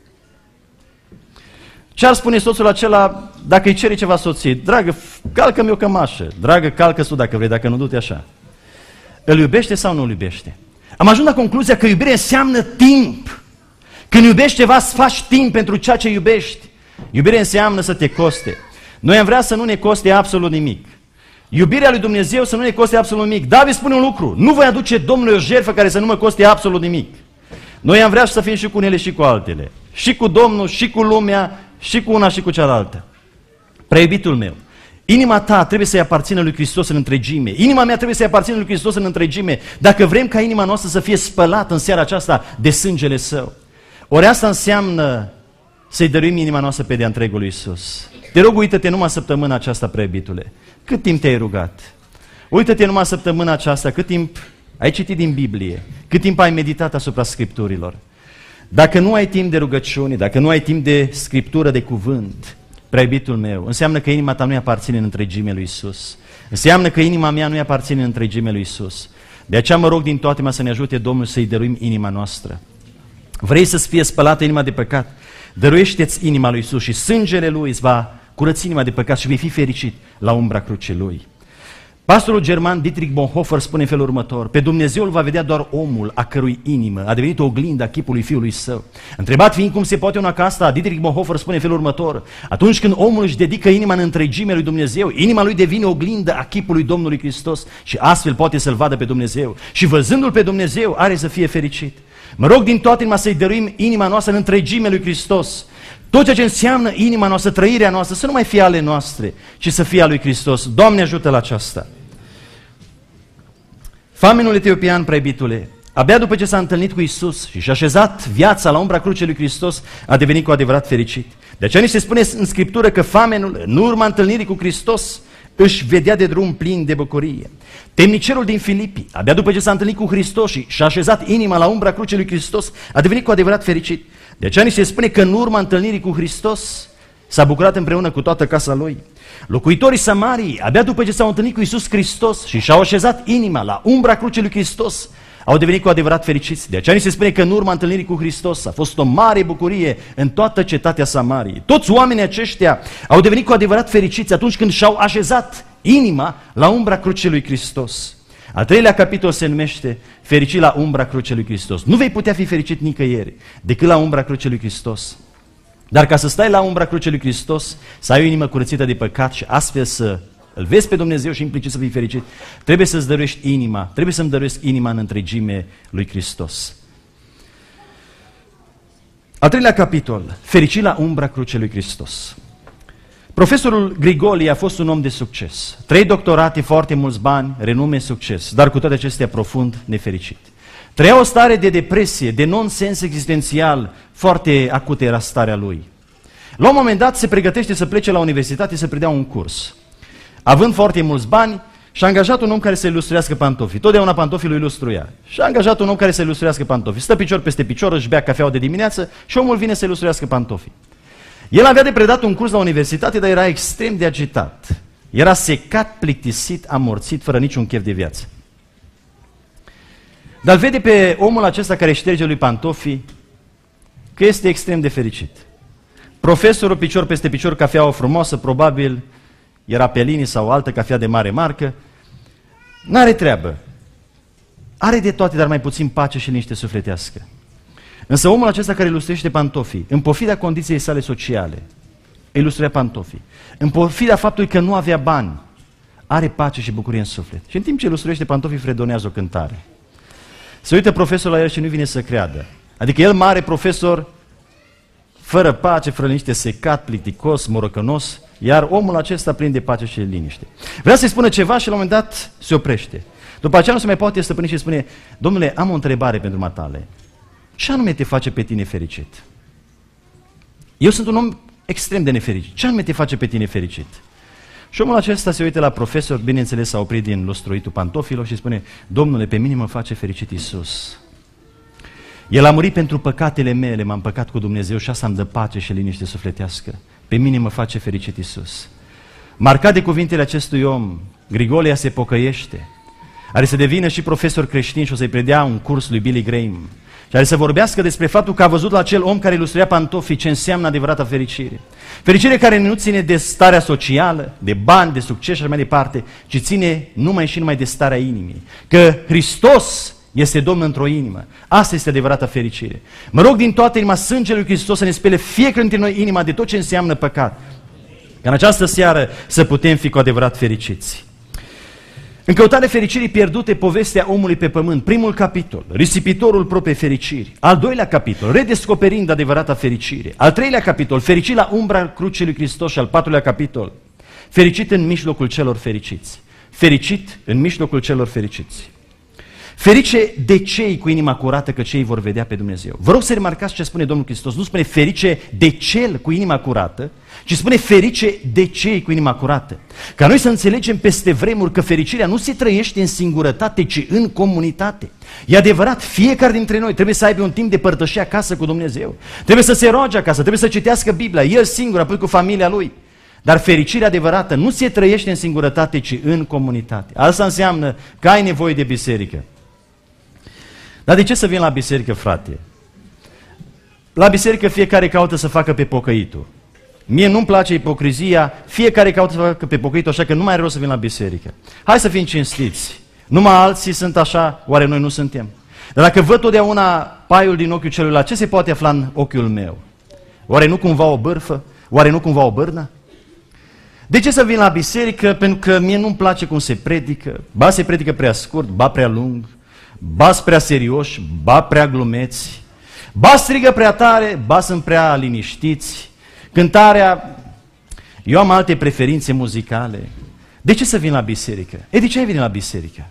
Ce ar spune soțul acela dacă îi cere ceva soției? Dragă, calcă-mi o cămașă. Dragă, calcă-ți tu dacă vrei, dacă nu, du-te așa. Îl iubește sau nu îl iubește? Am ajuns la concluzia că iubirea înseamnă timp. Când iubești ceva, să faci timp pentru ceea ce iubești. Iubirea înseamnă să te coste. Noi am vrea să nu ne coste absolut nimic. Iubirea lui Dumnezeu să nu ne coste absolut nimic. David spune un lucru, nu voi aduce Domnului o jertfă care să nu mă coste absolut nimic. Noi am vrea să fim și cu unele și cu altele. Și cu Domnul, și cu lumea, și cu una și cu cealaltă. Preiubitul meu, inima ta trebuie să-i aparțină lui Hristos în întregime. Inima mea trebuie să-i aparțină lui Hristos în întregime. Dacă vrem ca inima noastră să fie spălată în seara aceasta de sângele Său. Ori asta înseamnă să-i dăruim inima noastră pe de-a întregul lui Iisus. Te rog, uită-te numai săptămâna aceasta, preiubitule. Cât timp te-ai rugat? Uită-te numai săptămâna aceasta, cât timp ai citit din Biblie, cât timp ai meditat asupra Scripturilor. Dacă nu ai timp de rugăciune, dacă nu ai timp de Scriptură, de cuvânt, preiubitul meu, înseamnă că inima ta nu-i aparține în întregime lui Iisus. Înseamnă că inima mea nu-i aparține în întregime lui Iisus. De aceea mă rog din toată inima să ne ajute Domnul să-i dăruim inima noastră. Vrei să-ți fie spălată inima de păcat? Dăruiește-ți inima lui Iisus și sângele Lui îți va curăți inima de păcat și vei fi fericit la umbra crucii Lui. Pastorul german Dietrich Bonhoeffer spune în felul următor: pe Dumnezeu îl va vedea doar omul a cărui inimă a devenit o oglindă a chipului Fiului Său. Întrebat fiind cum se poate una ca asta, Dietrich Bonhoeffer spune în felul următor: atunci când omul își dedică inima în întregime lui Dumnezeu, inima lui devine oglindă a chipului Domnului Hristos și astfel poate să-L vadă pe Dumnezeu. Și văzându-L pe Dumnezeu are să fie fericit. Mă rog din toată inima să-i dăruim inima noastră în întregime lui Hristos. Tot ceea ce înseamnă inima noastră, trăirea noastră, să nu mai fie ale noastre, ci să fie a lui Hristos. Doamne, ajută la aceasta. Famenul etiopian, preiubitule, abia după ce s-a întâlnit cu Iisus și și-a așezat viața la umbra crucii lui Hristos, a devenit cu adevărat fericit. De aceea ni se spune în Scriptură că famenul, în urma întâlnirii cu Hristos, își vedea de drum plin de bucurie. Temnicerul din Filipi, abia după ce s-a întâlnit cu Hristos și și-a așezat inima la umbra crucii lui Hristos, a devenit cu adevărat fericit. De aceea ni se spune că în urma întâlnirii cu Hristos s-a bucurat împreună cu toată casa lui. Locuitorii Samarii, abia după ce s-au întâlnit cu Iisus Hristos și și-au așezat inima la umbra crucii lui Hristos, au devenit cu adevărat fericiți. De aceea ni se spune că în urma întâlnirii cu Hristos a fost o mare bucurie în toată cetatea Samariei. Toți oamenii aceștia au devenit cu adevărat fericiți atunci când și-au așezat inima la umbra crucii lui Hristos. Al treilea capitol se numește fericit la umbra crucii lui Hristos. Nu vei putea fi fericit nicăieri decât la umbra crucii lui Hristos. Dar ca să stai la umbra crucii lui Hristos, să ai o inimă curățită de păcat și astfel să îl vezi pe Dumnezeu și implicit să fii fericit, trebuie să-ți dăruiești inima, trebuie să-mi dăruiesc inima în întregime lui Hristos. Al treilea capitol, fericit la umbra crucii lui Hristos. Profesorul Grigoli a fost un om de succes. 3 doctorate, foarte mulți bani, renume, succes, dar cu toate acestea profund nefericit. Trăia o stare de depresie, de nonsens existențial, foarte acută era starea lui. La un moment dat se pregătește să plece la universitate să predea un curs. Având foarte mulți bani, și a angajat un om care să ilustrească pantofii. Totdeauna pantofii lui ilustruia. Și a angajat un om care să ilustrească pantofii. Stă picior peste picior, își bea cafeaua de dimineață și omul vine să ilustrească pantofii. El avea de predat un curs la universitate, dar era extrem de agitat. Era secat, plictisit, amorțit, fără niciun chef de viață. Dar îl vede pe omul acesta care șterge lui pantofii că este extrem de fericit. Profesorul, picior peste picior, cafeaua frumoasă, probabil era Pelini sau altă cafea de mare marcă, n-are treabă. Are de toate, dar mai puțin pace și liniște sufletească. Însă omul acesta care ilustrește pantofii, în pofida condiției sale sociale, ilustrea pantofii, în pofida faptului că nu avea bani, are pace și bucurie în suflet. Și în timp ce ilustrește pantofii, fredonează o cântare. Se uită profesorul la el și nu vine să creadă. Adică el, mare profesor, fără pace, fără liniște, secat, plicticos, morocănos, iar omul acesta plin de pace și liniște. Vrea să-i spună ceva și la un moment dat se oprește. După aceea nu se mai poate stăpâni și spune: domnule, am o întrebare pentru matale. Ce anume te face pe tine fericit? Eu sunt un om extrem de nefericit. Ce anume te face pe tine fericit? Și omul acesta se uită la profesor, bineînțeles s-a oprit din lustruitul pantofilor și spune: domnule, pe mine mă face fericit Iisus. El a murit pentru păcatele mele, m-am păcat cu Dumnezeu și asta îmi dă pace și liniște sufletească. Pe mine mă face fericit Iisus. Marcat de cuvintele acestui om, Grigolia se pocăiește. Are să devină și profesor creștin și o să-i predea un curs lui Billy Graham. Și are să vorbească despre faptul că a văzut la acel om care ilustrea pantofii ce înseamnă adevărata fericire. Fericire care nu ține de starea socială, de bani, de succes și așa mai departe, ci ține numai și numai de starea inimii. Că Hristos este Domn într-o inimă. Asta este adevărata fericire. Mă rog din toată inima sângele lui Hristos să ne spele fiecare dintre noi inima de tot ce înseamnă păcat. Ca în această seară să putem fi cu adevărat fericiți. În căutarea fericirii pierdute, povestea omului pe pământ, primul capitol, risipitorul propriei fericiri. Al doilea capitol, redescoperind adevărata fericire. Al treilea capitol, fericit la umbra crucii lui Hristos. Și al patrulea capitol, fericit în mijlocul celor fericiți. Fericit în mijlocul celor fericiți. Ferice de cei cu inima curată, că cei vor vedea pe Dumnezeu. Vă rog să remarcați ce spune Domnul Hristos. Nu spune ferice de cel cu inima curată, ci spune ferice de cei cu inima curată. Ca noi să înțelegem peste vremuri că fericirea nu se trăiește în singurătate, ci în comunitate. E adevărat, fiecare dintre noi trebuie să aibă un timp de părtășie acasă cu Dumnezeu. Trebuie să se roage acasă, trebuie să citească Biblia, el singur, apoi cu familia lui. Dar fericirea adevărată nu se trăiește în singurătate, ci în comunitate. Asta înseamnă că ai nevoie de biserică. Dar de ce să vin la biserică, frate? La biserică fiecare caută să facă pe pocăitul. Mie nu-mi place ipocrizia, fiecare caută să facă pe pocăitul, așa că nu mai are rost să vin la biserică. Hai să fim cinstiți. Numai alții sunt așa, oare noi nu suntem? Dar dacă văd totdeauna paiul din ochiul celuilalt, ce se poate afla în ochiul meu? Oare nu cumva o bârfă? Oare nu cumva o bârnă? De ce să vin la biserică? Pentru că mie nu-mi place cum se predică. Ba se predică prea scurt, ba prea lung, ba prea serioși, ba prea glumeți, ba strigă prea tare, ba sunt prea liniștiți. Cântarea, eu am alte preferințe muzicale. De ce să vin la biserică? De ce ai venit la biserică?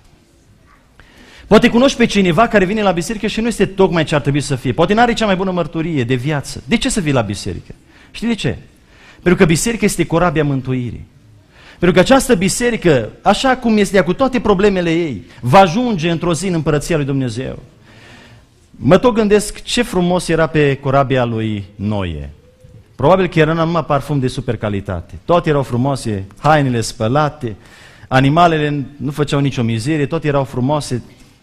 Poate cunoști pe cineva care vine la biserică și nu este tocmai ce ar trebui să fie. Poate n-are cea mai bună mărturie de viață. De ce să vii la biserică? Știi de ce? Pentru că biserica este corabia mântuirii. Pentru că această biserică, așa cum este ea cu toate problemele ei, va ajunge într-o zi în împărăția lui Dumnezeu. Mă tot gândesc ce frumos era pe corabia lui Noe. Probabil că era numai parfum de super calitate. Toate erau frumoase, hainele spălate, animalele nu făceau nicio mizerie, toate erau frumoase.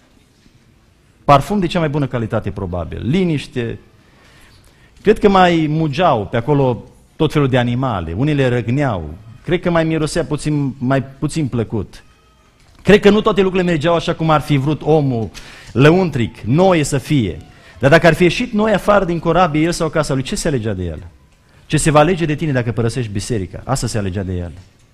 Parfum de cea mai bună calitate, probabil. Liniște. Cred că mai mugeau pe acolo tot felul de animale. Unele răgneau. Cred că mai mirosea mai puțin plăcut. Cred că nu toate lucrurile mergeau așa cum ar fi vrut omul lăuntric, Noe să fie. Dar dacă ar fi ieșit Noe afară din corabie, el sau casa lui, ce se alegea de el? Ce se va alege de tine dacă părăsești biserica? Asta se alegea de el.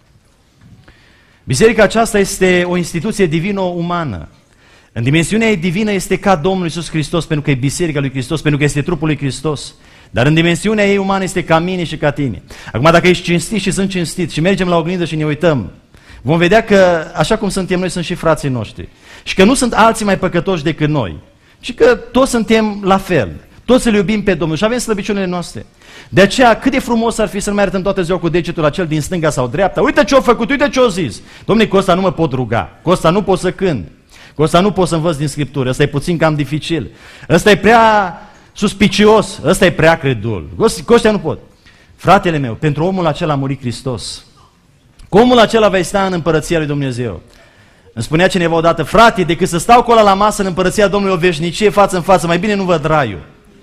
Biserica aceasta este o instituție divino-umană. În dimensiunea ei divină este ca Domnul Iisus Hristos, pentru că e biserica lui Hristos, pentru că este trupul lui Hristos. Dar în dimensiunea ei umană este ca mine și ca tine. Acum, dacă ești cinstit și sunt cinstit și mergem la oglindă și ne uităm, vom vedea că așa cum suntem noi sunt și frații noștri. Și că nu sunt alții mai păcătoși decât noi, ci că toți suntem la fel. Toți să-L iubim pe Domnul și avem slăbiciunile noastre. De aceea, cât de frumos ar fi să nu mai arătăm toată ziua cu degetul la cel din stânga sau dreapta. Uite ce-a făcut, uite ce-a zis. Dom'le, cu ăsta nu mă pot ruga, cu ăsta nu pot să cânt, cu ăsta nu pot să învăț din Scriptură, ăsta e puțin cam dificil, ăsta e prea suspicios, ăsta e prea credul, cu ăștia nu pot. Fratele meu, pentru omul acela a murit Hristos. Cu omul acela vei sta în împărăția lui Dumnezeu. Îmi spunea cineva odată, frate, decât să stau cu ăla la masă în împărăția Domnului o veșnicie față în față, mai bine nu văd raiul.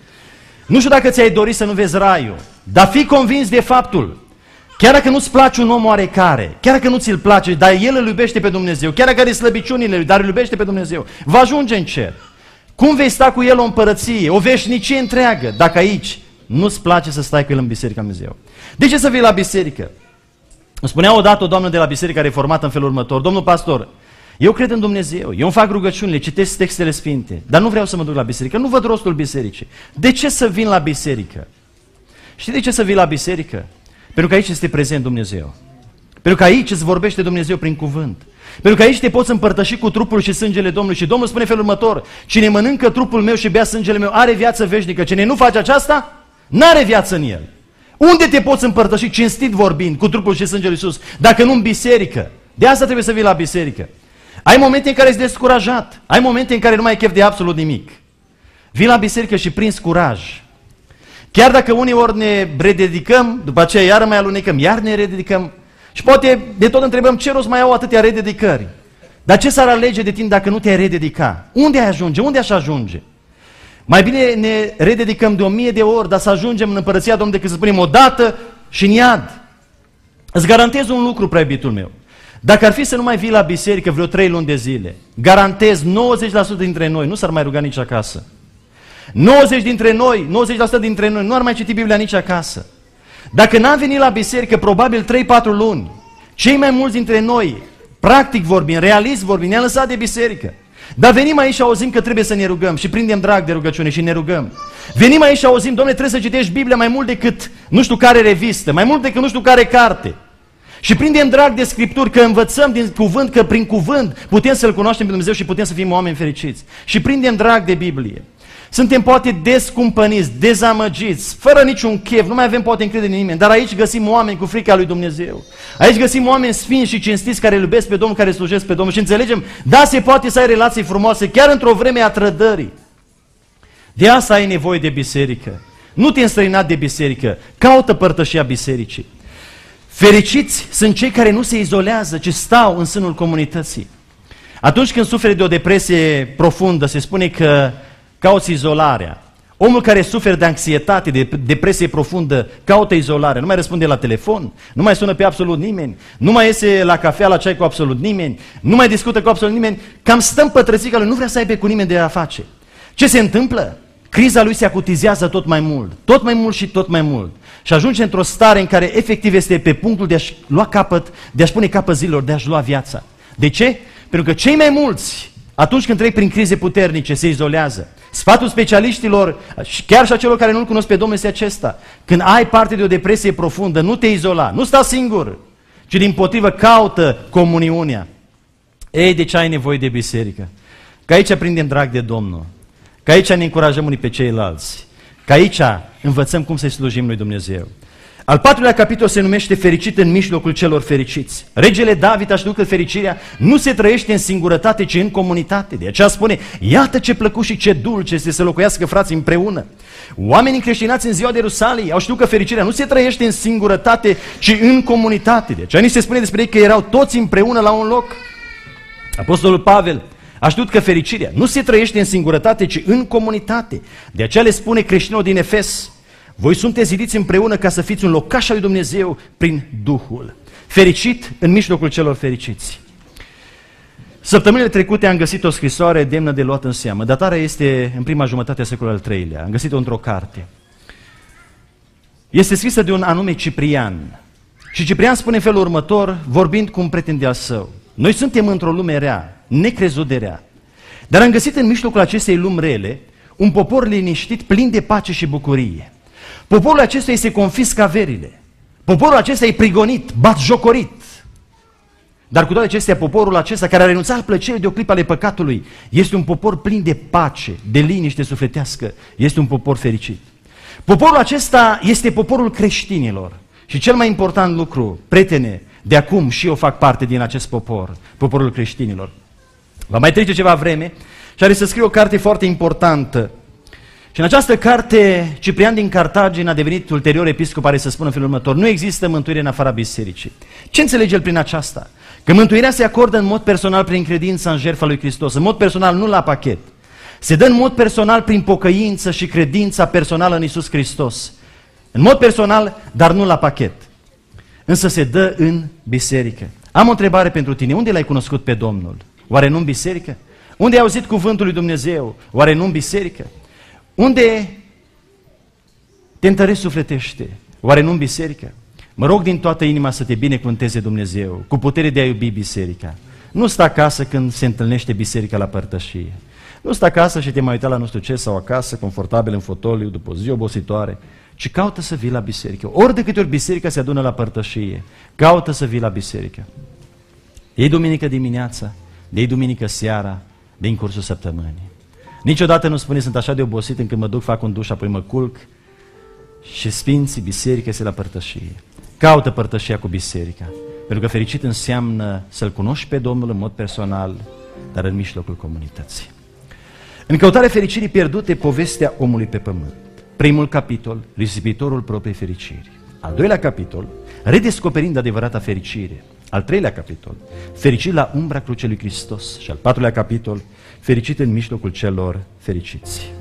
Nu știu dacă ți-ai dorit să nu vezi raiul, dar fii convins de faptul, chiar dacă nu-ți place un om oarecare, chiar dacă nu ți-l place, dar el îl iubește pe Dumnezeu, chiar dacă are slăbiciunile lui, dar îl iubește pe Dumnezeu, va ajunge în cer. Cum vei sta cu el o împărăție, o veșnicie întreagă, dacă aici nu-ți place să stai cu el în Biserica Dumnezeu? De ce să vii la biserică? Îmi spunea odată o doamnă de la Biserica Reformată în felul următor, domnul pastor, eu cred în Dumnezeu, eu îmi fac rugăciunile, citesc textele sfinte, dar nu vreau să mă duc la biserică, nu văd rostul bisericii. De ce să vin la biserică? Știi de ce să vii la biserică? Pentru că aici este prezent Dumnezeu. Pentru că aici îți vorbește Dumnezeu prin cuvânt. Pentru că aici te poți împărtăși cu trupul și sângele Domnului. Și Domnul spune felul următor, cine mănâncă trupul meu și bea sângele meu are viață veșnică. Cine nu face aceasta, n-are viață în el. Unde te poți împărtăși, cinstit vorbind, cu trupul și sângele lui Iisus? Dacă nu în biserică. De asta trebuie să vii la biserică. Ai momente în care ești descurajat. Ai momente în care nu mai ai chef de absolut nimic. Vii la biserică și prinzi curaj. Chiar dacă unii ori ne rededicăm, după aceea iar mai alunecăm, iar ne rededicăm și poate de tot întrebăm ce rost mai au atâtea rededicări. Dar ce s-ar alege de tine dacă nu te-ai rededica? Unde ai ajunge? Unde aș ajunge? Mai bine ne rededicăm de 1000 de ori, dar să ajungem în împărăția Domnului decât să spunem odată și în iad. Îți garantez un lucru, prea iubitul meu. Dacă ar fi să nu mai vii la biserică vreo 3 luni de zile, garantez 90% dintre noi nu s-ar mai ruga nici acasă. 90% dintre noi nu ar mai citi Biblia nici acasă. Dacă n-am venit la biserică, probabil 3-4 luni, cei mai mulți dintre noi, practic vorbind, realist vorbind, ne-am lăsat de biserică. Dar venim aici și auzim că trebuie să ne rugăm și prindem drag de rugăciune și ne rugăm. Venim aici și auzim, Doamne, trebuie să citești Biblia mai mult decât nu știu care revistă, mai mult decât nu știu care carte. Și prindem drag de Scripturi, că învățăm din cuvânt, că prin cuvânt putem să-L cunoaștem pe Dumnezeu și putem să fim oameni fericiți. Și prindem drag de Biblie. Suntem poate descumpăniți, dezamăgiți, fără niciun chef, nu mai avem poate încredere în nimeni, dar aici găsim oameni cu frica lui Dumnezeu. Aici găsim oameni sfinți și cinstiți care îl iubesc pe Domnul, care slujesc pe Domnul și înțelegem, da, se poate să ai relații frumoase, chiar într-o vreme a trădării. De asta ai nevoie de biserică. Nu te înstrăina de biserică, caută părtășia bisericii. Fericiți sunt cei care nu se izolează, ci stau în sânul comunității. Atunci când suferi de o depresie profundă, se spune că cauți izolarea. Omul care suferă de anxietate, de depresie profundă, caută izolare. Nu mai răspunde la telefon, nu mai sună pe absolut nimeni, nu mai iese la cafea, la ceai cu absolut nimeni, nu mai discută cu absolut nimeni, cam stă în pătrățica lui, nu vrea să aibă cu nimeni de a face. Ce se întâmplă? Criza lui se acutizează tot mai mult și tot mai mult. Și ajunge într-o stare în care efectiv este pe punctul de a-și lua capăt, de a-și pune capăt zilor, de a-și lua viața. De ce? Pentru că cei mai mulți, atunci când trec prin crize puternice, se izolează. Sfatul specialiștilor, chiar și a celor care nu-L cunosc pe Domnul, este acesta. Când ai parte de o depresie profundă, nu te izola, nu sta singur, ci dimpotrivă caută comuniunea. Ei, de ce ai nevoie de biserică? Că aici prindem drag de Domnul, că aici ne încurajăm unii pe ceilalți, că aici învățăm cum să-i slujim lui Dumnezeu. Al 4-lea capitol se numește Fericit în mijlocul celor fericiți. Regele David a știut că fericirea nu se trăiește în singurătate, ci în comunitate. De aceea spune, iată ce plăcut și ce dulce este să locuiască frații împreună. Oamenii încreștinați în ziua de Rusalii au știut că fericirea nu se trăiește în singurătate, ci în comunitate. De aceea ni se spune despre ei că erau toți împreună la un loc. Apostolul Pavel a știut că fericirea nu se trăiește în singurătate, ci în comunitate. De aceea le spune creștinilor din Efes, voi sunteți zidiți împreună ca să fiți un locaș al lui Dumnezeu prin Duhul. Fericit în mijlocul celor fericiți. Săptămânile trecute am găsit o scrisoare demnă de luat în seamă. Datarea este în prima jumătate a secolului al III-lea. Am găsit-o într-o carte. Este scrisă de un anume Ciprian. Și Ciprian spune în felul următor, vorbind cu un prieten de-al său. Noi suntem într-o lume rea, necrezut de rea. Dar am găsit în mijlocul acestei lumi rele un popor liniștit, plin de pace și bucurie. Poporul acesta îi se confiscă averile. Poporul acesta e prigonit, batjocorit. Dar cu toate acestea, poporul acesta care a renunțat la plăcerile de o clipă ale păcatului, este un popor plin de pace, de liniște sufletească, este un popor fericit. Poporul acesta este poporul creștinilor. Și cel mai important lucru, prietene, de acum și eu fac parte din acest popor, poporul creștinilor. Va mai trece ceva vreme și are să scriu o carte foarte importantă. Și în această carte, Ciprian din Cartagina a devenit ulterior episcop, are să spună în felul următor: nu există mântuire în afara bisericii. Ce înțelege el prin aceasta? Că mântuirea se acordă în mod personal prin credința în jertfa lui Hristos, în mod personal, nu la pachet. Se dă în mod personal prin pocăință și credința personală în Iisus Hristos. În mod personal, dar nu la pachet. Însă se dă în biserică. Am o întrebare pentru tine. Unde l-ai cunoscut pe Domnul? Oare nu în biserică? Unde ai auzit cuvântul lui Dumnezeu? Oare nu în biserică? Unde te întărești sufletește? Oare nu în biserică? Mă rog din toată inima să te binecuvânteze Dumnezeu cu putere de a iubi biserica. Nu sta acasă când se întâlnește biserica la părtășie. Nu sta acasă și te mai uita la nu știu ce sau acasă, confortabil în fotoliu, după o zi obositoare, ci caută să vii la biserică. Ori de câte ori biserica se adună la părtășie, caută să vii la biserică. Ei duminică dimineața, de ei duminică seara, de în cursul săptămânii. Niciodată nu spune, sunt așa de obosit încât mă duc, fac un duș, apoi mă culc și sfinții biserica este la părtășie. Caută părtășia cu biserica, pentru că fericit înseamnă să-L cunoști pe Domnul în mod personal, dar în mijlocul comunității. În căutarea fericirii pierdute, povestea omului pe pământ. Primul capitol, risipitorul propriei fericiri. Al doilea capitol, redescoperind adevărata fericire. Al treilea capitol, fericit la umbra crucii lui Hristos. Și al patrulea capitol, fericit în mijlocul celor fericiți.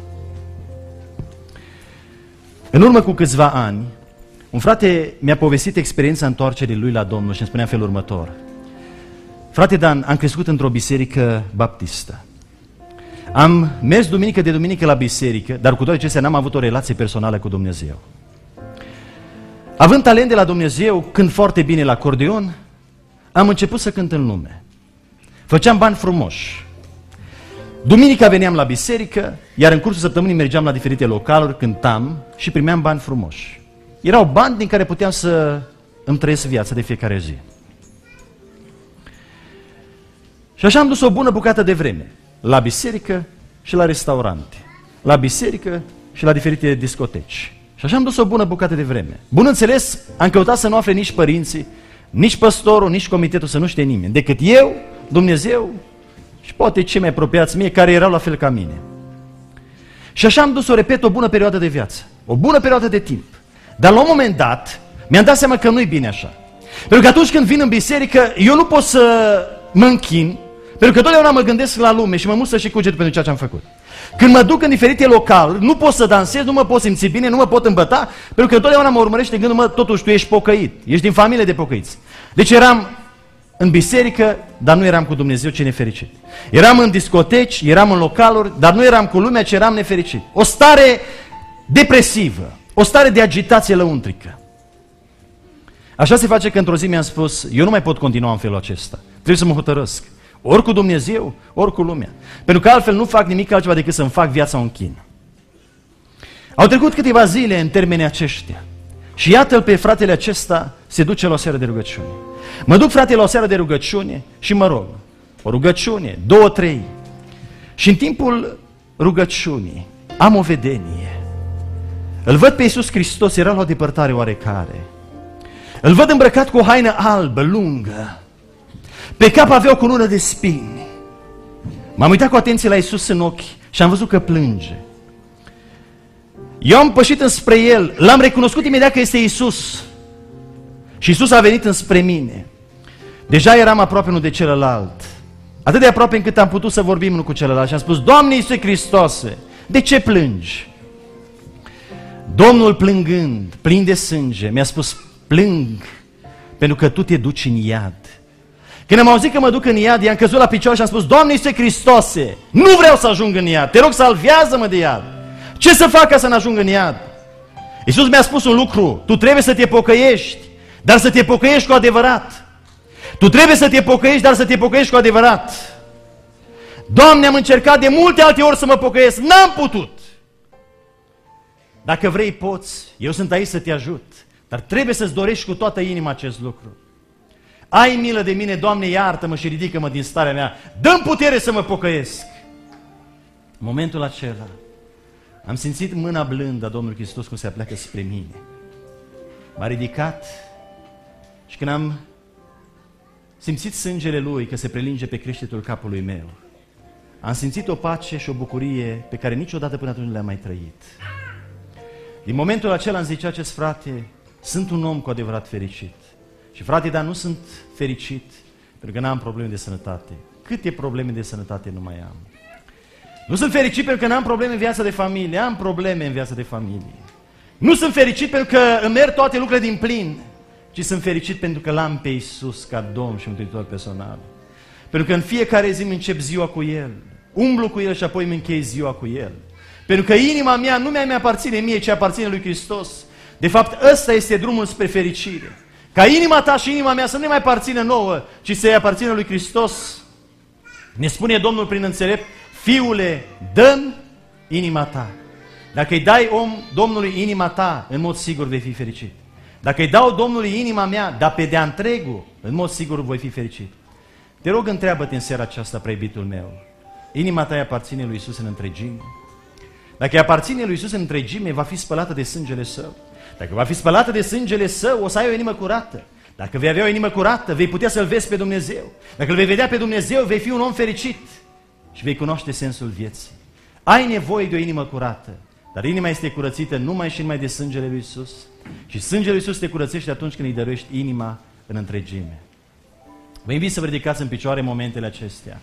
În urmă cu câțiva ani, un frate mi-a povestit experiența întoarcerii lui la Domnul și îmi spunea în felul următor: frate Dan, am crescut într-o biserică baptistă. Am mers duminică de duminică la biserică, dar cu toate acestea n-am avut o relație personală cu Dumnezeu. Având talent de la Dumnezeu, cânt foarte bine la acordeon, am început să cânt în lume. Făceam bani frumoși. Duminica veneam la biserică, iar în cursul săptămânii mergeam la diferite localuri, cântam și primeam bani frumoși. Erau bani din care puteam să îmi trăiesc viața de fiecare zi. Și așa am dus o bună bucată de vreme la biserică și la restaurante, la biserică și la diferite discoteci. Și așa am dus o bună bucată de vreme. Bun înțeles, am căutat să nu afle nici părinții, nici păstorul, nici comitetul, să nu știe nimeni, decât eu, Dumnezeu și poate cei mai apropiați mie, care erau la fel ca mine. Și așa am dus, o repet, o bună perioadă de viață, o bună perioadă de timp. Dar la un moment dat, mi-am dat seama că nu-i bine așa. Pentru că atunci când vin în biserică, eu nu pot să mă închin, pentru că totdeauna mă gândesc la lume și mă mustră și cuget pentru ceea ce am făcut. Când mă duc în diferite localuri, nu pot să dansez, nu mă pot simți bine, nu mă pot îmbăta, pentru că totdeauna mă urmărește gândul, mă, totuși tu ești pocăit, ești din familie de pocăiți. Deci eram în biserică, dar nu eram cu Dumnezeu, ce nefericit. Eram în discoteci, eram în localuri, dar nu eram cu lumea, ce eram nefericit. O stare depresivă, o stare de agitație lăuntrică. Așa se face că într-o zi mi-am spus, eu nu mai pot continua în felul acesta. Trebuie să mă hotărăsc. Ori cu Dumnezeu, ori cu lumea. Pentru că altfel nu fac nimic altceva decât să-mi fac viața un chin. Au trecut câteva zile în termenii aceștia. Și iată-l pe fratele acesta se duce la o seară de rugăciune. Mă duc, frate, la o seară de rugăciune și mă rog. O rugăciune, 2-3. Și în timpul rugăciunii am o vedenie. Îl văd pe Iisus Hristos, era la o depărtare oarecare. Îl văd îmbrăcat cu o haină albă, lungă. Pe cap avea o cunună de spini. M-am uitat cu atenție la Iisus în ochi și am văzut că plânge. Eu am pășit înspre el, l-am recunoscut imediat că este Iisus. Și Iisus a venit înspre mine. Deja eram aproape unul de celălalt. Atât de aproape încât am putut să vorbim unul cu celălalt. Și am spus, Doamne Iisuse Hristoase, de ce plângi? Domnul plângând, plin de sânge, mi-a spus, plâng pentru că tu te duci în iad. Când am auzit că mă duc în iad, i-am căzut la picioare și am spus, Doamne Iisuse Hristoase, nu vreau să ajung în iad, te rog salvează-mă de iad. Ce să fac ca să n-ajung în iad? Iisus mi-a spus un lucru, tu trebuie să te pocăiești, dar să te pocăiești cu adevărat. Tu trebuie să te pocăiești, dar să te pocăiești cu adevărat. Doamne, am încercat de multe alte ori să mă pocăiesc, n-am putut. Dacă vrei, poți, eu sunt aici să te ajut, dar trebuie să-ți dorești cu toată inima acest lucru. Ai milă de mine, Doamne, iartă-mă și ridică-mă din starea mea. Dă-mi putere să mă pocăiesc. În momentul acela am simțit mâna blândă a Domnului Hristos cum se apleacă spre mine. M-a ridicat și când am simțit sângele Lui că se prelinge pe creștetul capului meu, am simțit o pace și o bucurie pe care niciodată până atunci nu le-am mai trăit. Din momentul acela îmi zicea acest frate, sunt un om cu adevărat fericit. Și frate, dar nu sunt fericit pentru că n-am probleme de sănătate. Câte probleme de sănătate nu mai am? Nu sunt fericit pentru că n-am probleme în viața de familie, am probleme în viața de familie. Nu sunt fericit pentru că îmi merg toate lucrurile din plin, ci sunt fericit pentru că l-am pe Iisus ca Domn și Mântuitor personal. Pentru că în fiecare zi îmi încep ziua cu El, umblu cu El și apoi îmi închei ziua cu El. Pentru că inima mea nu mi aparține mie, ci aparține lui Hristos. De fapt, ăsta este drumul spre fericire. Ca inima ta și inima mea să nu ne mai aparțină nouă, ci să-i aparțină lui Hristos. Ne spune Domnul prin înțelept, Fiule, dă-mi inima ta. Dacă îi dai Domnului inima ta, în mod sigur vei fi fericit. Dacă îi dau Domnului inima mea, dar pe de-a întregul, în mod sigur voi fi fericit. Te rog, întreabă-te în seara aceasta, prea iubitul meu, inima ta îi aparține lui Iisus în întregime? Dacă îi aparține lui Iisus în întregime, va fi spălată de sângele Său. Dacă va fi spălată de sângele Său, o să ai o inimă curată. Dacă vei avea o inimă curată, vei putea să-L vezi pe Dumnezeu. Dacă Îl vei vedea pe Dumnezeu, vei fi un om fericit și vei cunoaște sensul vieții. Ai nevoie de o inimă curată, dar inima este curățită numai și numai de sângele lui Iisus. Și sângele lui Iisus te curățește atunci când îi dăruiești inima în întregime. Vă invit să vă ridicați în picioare în momentele acestea.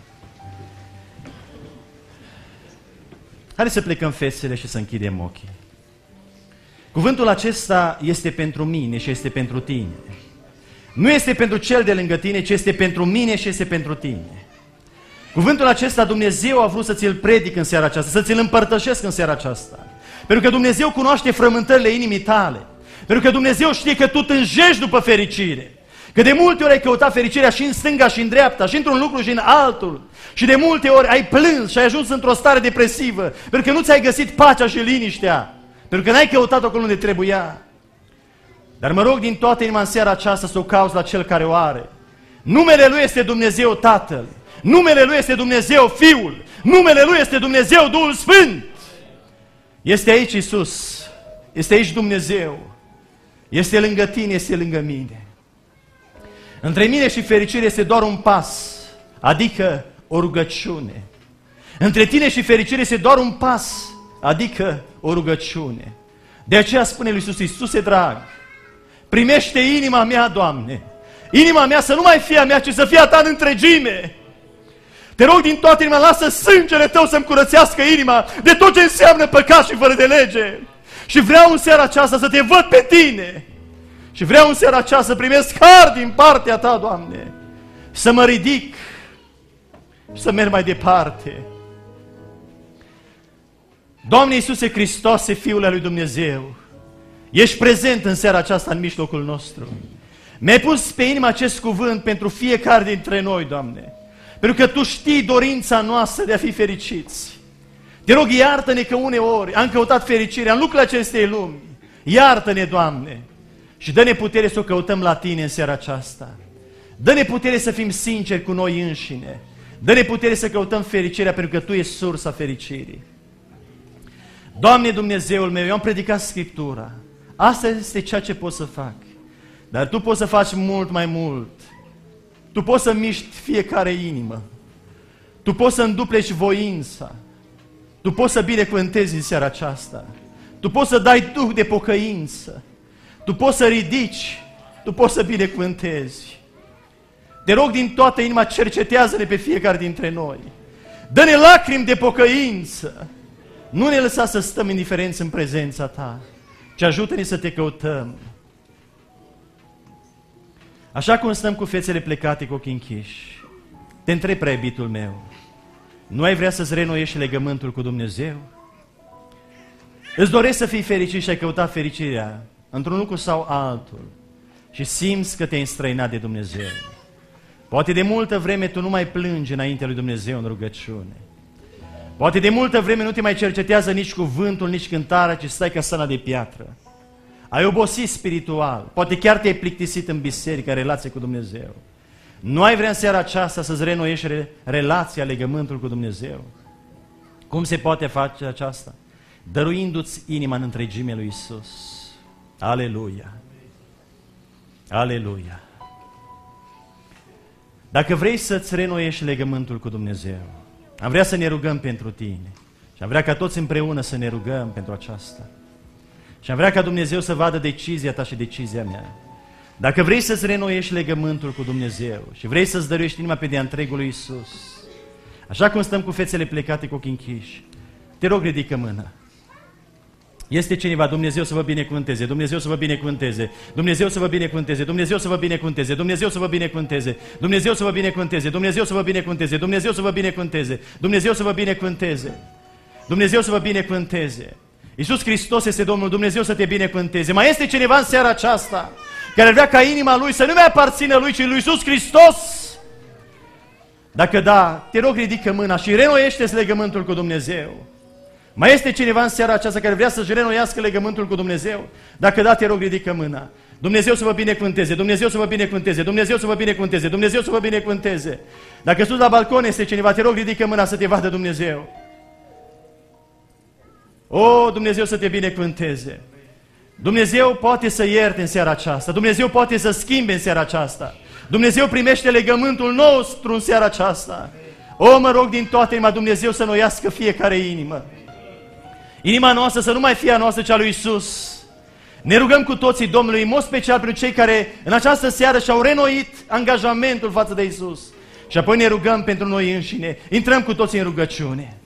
Haideți să plecăm fețele și să închidem ochii. Cuvântul acesta este pentru mine și este pentru tine. Nu este pentru cel de lângă tine, ci este pentru mine și este pentru tine. Cuvântul acesta Dumnezeu a vrut să ți-l predic în seara aceasta, să ți-l împărtășesc în seara aceasta. Pentru că Dumnezeu cunoaște frământările inimii tale. Pentru că Dumnezeu știe că tu tânjești după fericire. Că de multe ori ai căutat fericirea și în stânga și în dreapta, și într-un lucru și în altul. Și de multe ori ai plâns și ai ajuns într-o stare depresivă, pentru că nu ți-ai găsit pacea și liniștea, pentru că n-ai căutat-o acolo unde trebuia. Dar mă rog din toată inima în seara aceasta să o cauți la Cel care o are. Numele Lui este Dumnezeu Tatăl, numele Lui este Dumnezeu Fiul, numele Lui este Dumnezeu Duhul Sfânt. Este aici Iisus, este aici Dumnezeu, este lângă tine, este lângă mine. Între mine și fericire este doar un pas, adică o rugăciune. Între tine și fericire este doar un pas, adică o rugăciune. De aceea spune lui Iisus, Iisuse drag, primește inima mea, Doamne. Inima mea să nu mai fie a mea, ci să fie a ta în întregime. Te rog din toată inima, lasă sângele tău să-mi curățească inima de tot ce înseamnă păcat și fără de lege. Și vreau în seara aceasta să te văd pe tine. Și vreau în seara aceasta să primesc har din partea ta, Doamne. Să mă ridic și să merg mai departe. Doamne Iisuse Hristoase, Fiul al lui Dumnezeu, ești prezent în seara aceasta în mijlocul nostru. Mi-ai pus pe inimă acest cuvânt pentru fiecare dintre noi, Doamne. Pentru că Tu știi dorința noastră de a fi fericiți. Te rog, iartă-ne că uneori am căutat fericirea în lucrurile acestei lumi. Iartă-ne, Doamne, și dă-ne putere să o căutăm la Tine în seara aceasta. Dă-ne putere să fim sinceri cu noi înșine. Dă-ne putere să căutăm fericirea pentru că Tu ești sursa fericirii. Doamne Dumnezeul meu, eu am predicat Scriptura. Asta este ceea ce pot să fac. Dar Tu poți să faci mult mai mult. Tu poți să miști fiecare inimă. Tu poți să înduplești voința. Tu poți să binecuvântezi în seara aceasta. Tu poți să dai duh de pocăință. Tu poți să ridici. Tu poți să binecuvântezi. Te rog din toată inima, cercetează-ne pe fiecare dintre noi. Dă-ne lacrimi de pocăință. Nu ne lăsa să stăm indiferenți în prezența Ta, ci ajută-ne să Te căutăm. Așa cum stăm cu fețele plecate, cu ochii închiși, te întreb, prea iubitul meu, nu ai vrea să-ți reînnoiești legământul cu Dumnezeu? Îți dorești să fii fericit și ai căutat fericirea într-un lucru sau altul și simți că te-ai înstrăinat de Dumnezeu. Poate de multă vreme tu nu mai plângi înaintea lui Dumnezeu în rugăciune. Poate de multă vreme nu te mai cercetează nici cuvântul, nici cântarea, ci stai ca săna de piatră. Ai obosit spiritual, poate chiar te-ai plictisit în biserică, în relație cu Dumnezeu. Nu ai vrea în seara aceasta să-ți renoiești relația, legământul cu Dumnezeu? Cum se poate face aceasta? Dăruindu-ți inima în întregime lui Iisus. Aleluia! Aleluia! Dacă vrei să-ți renoiești legământul cu Dumnezeu, am vrea să ne rugăm pentru tine. Și am vrea ca toți împreună să ne rugăm pentru aceasta. Și am vrea ca Dumnezeu să vadă decizia ta și decizia mea. Dacă vrei să-ți renoiești legământul cu Dumnezeu și vrei să-ți dăruiești inima pe de-a întregul lui Iisus, așa cum stăm cu fețele plecate cu ochii închiși, te rog, ridică mâna. Este cineva, Dumnezeu să vă binecuvânteze, Dumnezeu să vă binecuvânteze, Dumnezeu să vă binecuvânteze, Dumnezeu să vă binecuvânteze, Dumnezeu să vă binecuvânteze, Dumnezeu să vă binecuvânteze, Dumnezeu să vă binecuvânteze, Dumnezeu să vă binecuvânteze, Dumnezeu să vă binecuvânteze, Dumnezeu să vă binecuvânteze. Iisus Hristos este Domnul, Dumnezeu să te binecuvânteze. Mai este cineva în seara aceasta care vrea ca inima lui să nu mai aparțină lui, ci lui Iisus Hristos? Dacă da, te rog, ridică mâna și renoiește-ți legământul cu Dumnezeu. Mai este cineva în seara aceasta care vrea să-și renoiască legământul cu Dumnezeu? Dacă da, te rog, ridică mâna. Dumnezeu să vă binecuvânteze, Dumnezeu să vă binecuvânteze, Dumnezeu să vă binecuvânteze, Dumnezeu să vă binecuvânteze. Dacă sus la balcon este cineva, te rog, ridică mâna să te vadă Dumnezeu. O, Dumnezeu să te binecuvânteze. Dumnezeu poate să ierte în seara aceasta. Dumnezeu poate să schimbe în seara aceasta. Dumnezeu primește legământul nostru în seara aceasta. O, mă rog din toată inima, Dumnezeu să noiască fiecare inimă. Inima noastră să nu mai fie a noastră, cea lui Iisus. Ne rugăm cu toții Domnului, în mod special pentru cei care în această seară și-au renoit angajamentul față de Iisus. Și apoi ne rugăm pentru noi înșine. Intrăm cu toții în rugăciune.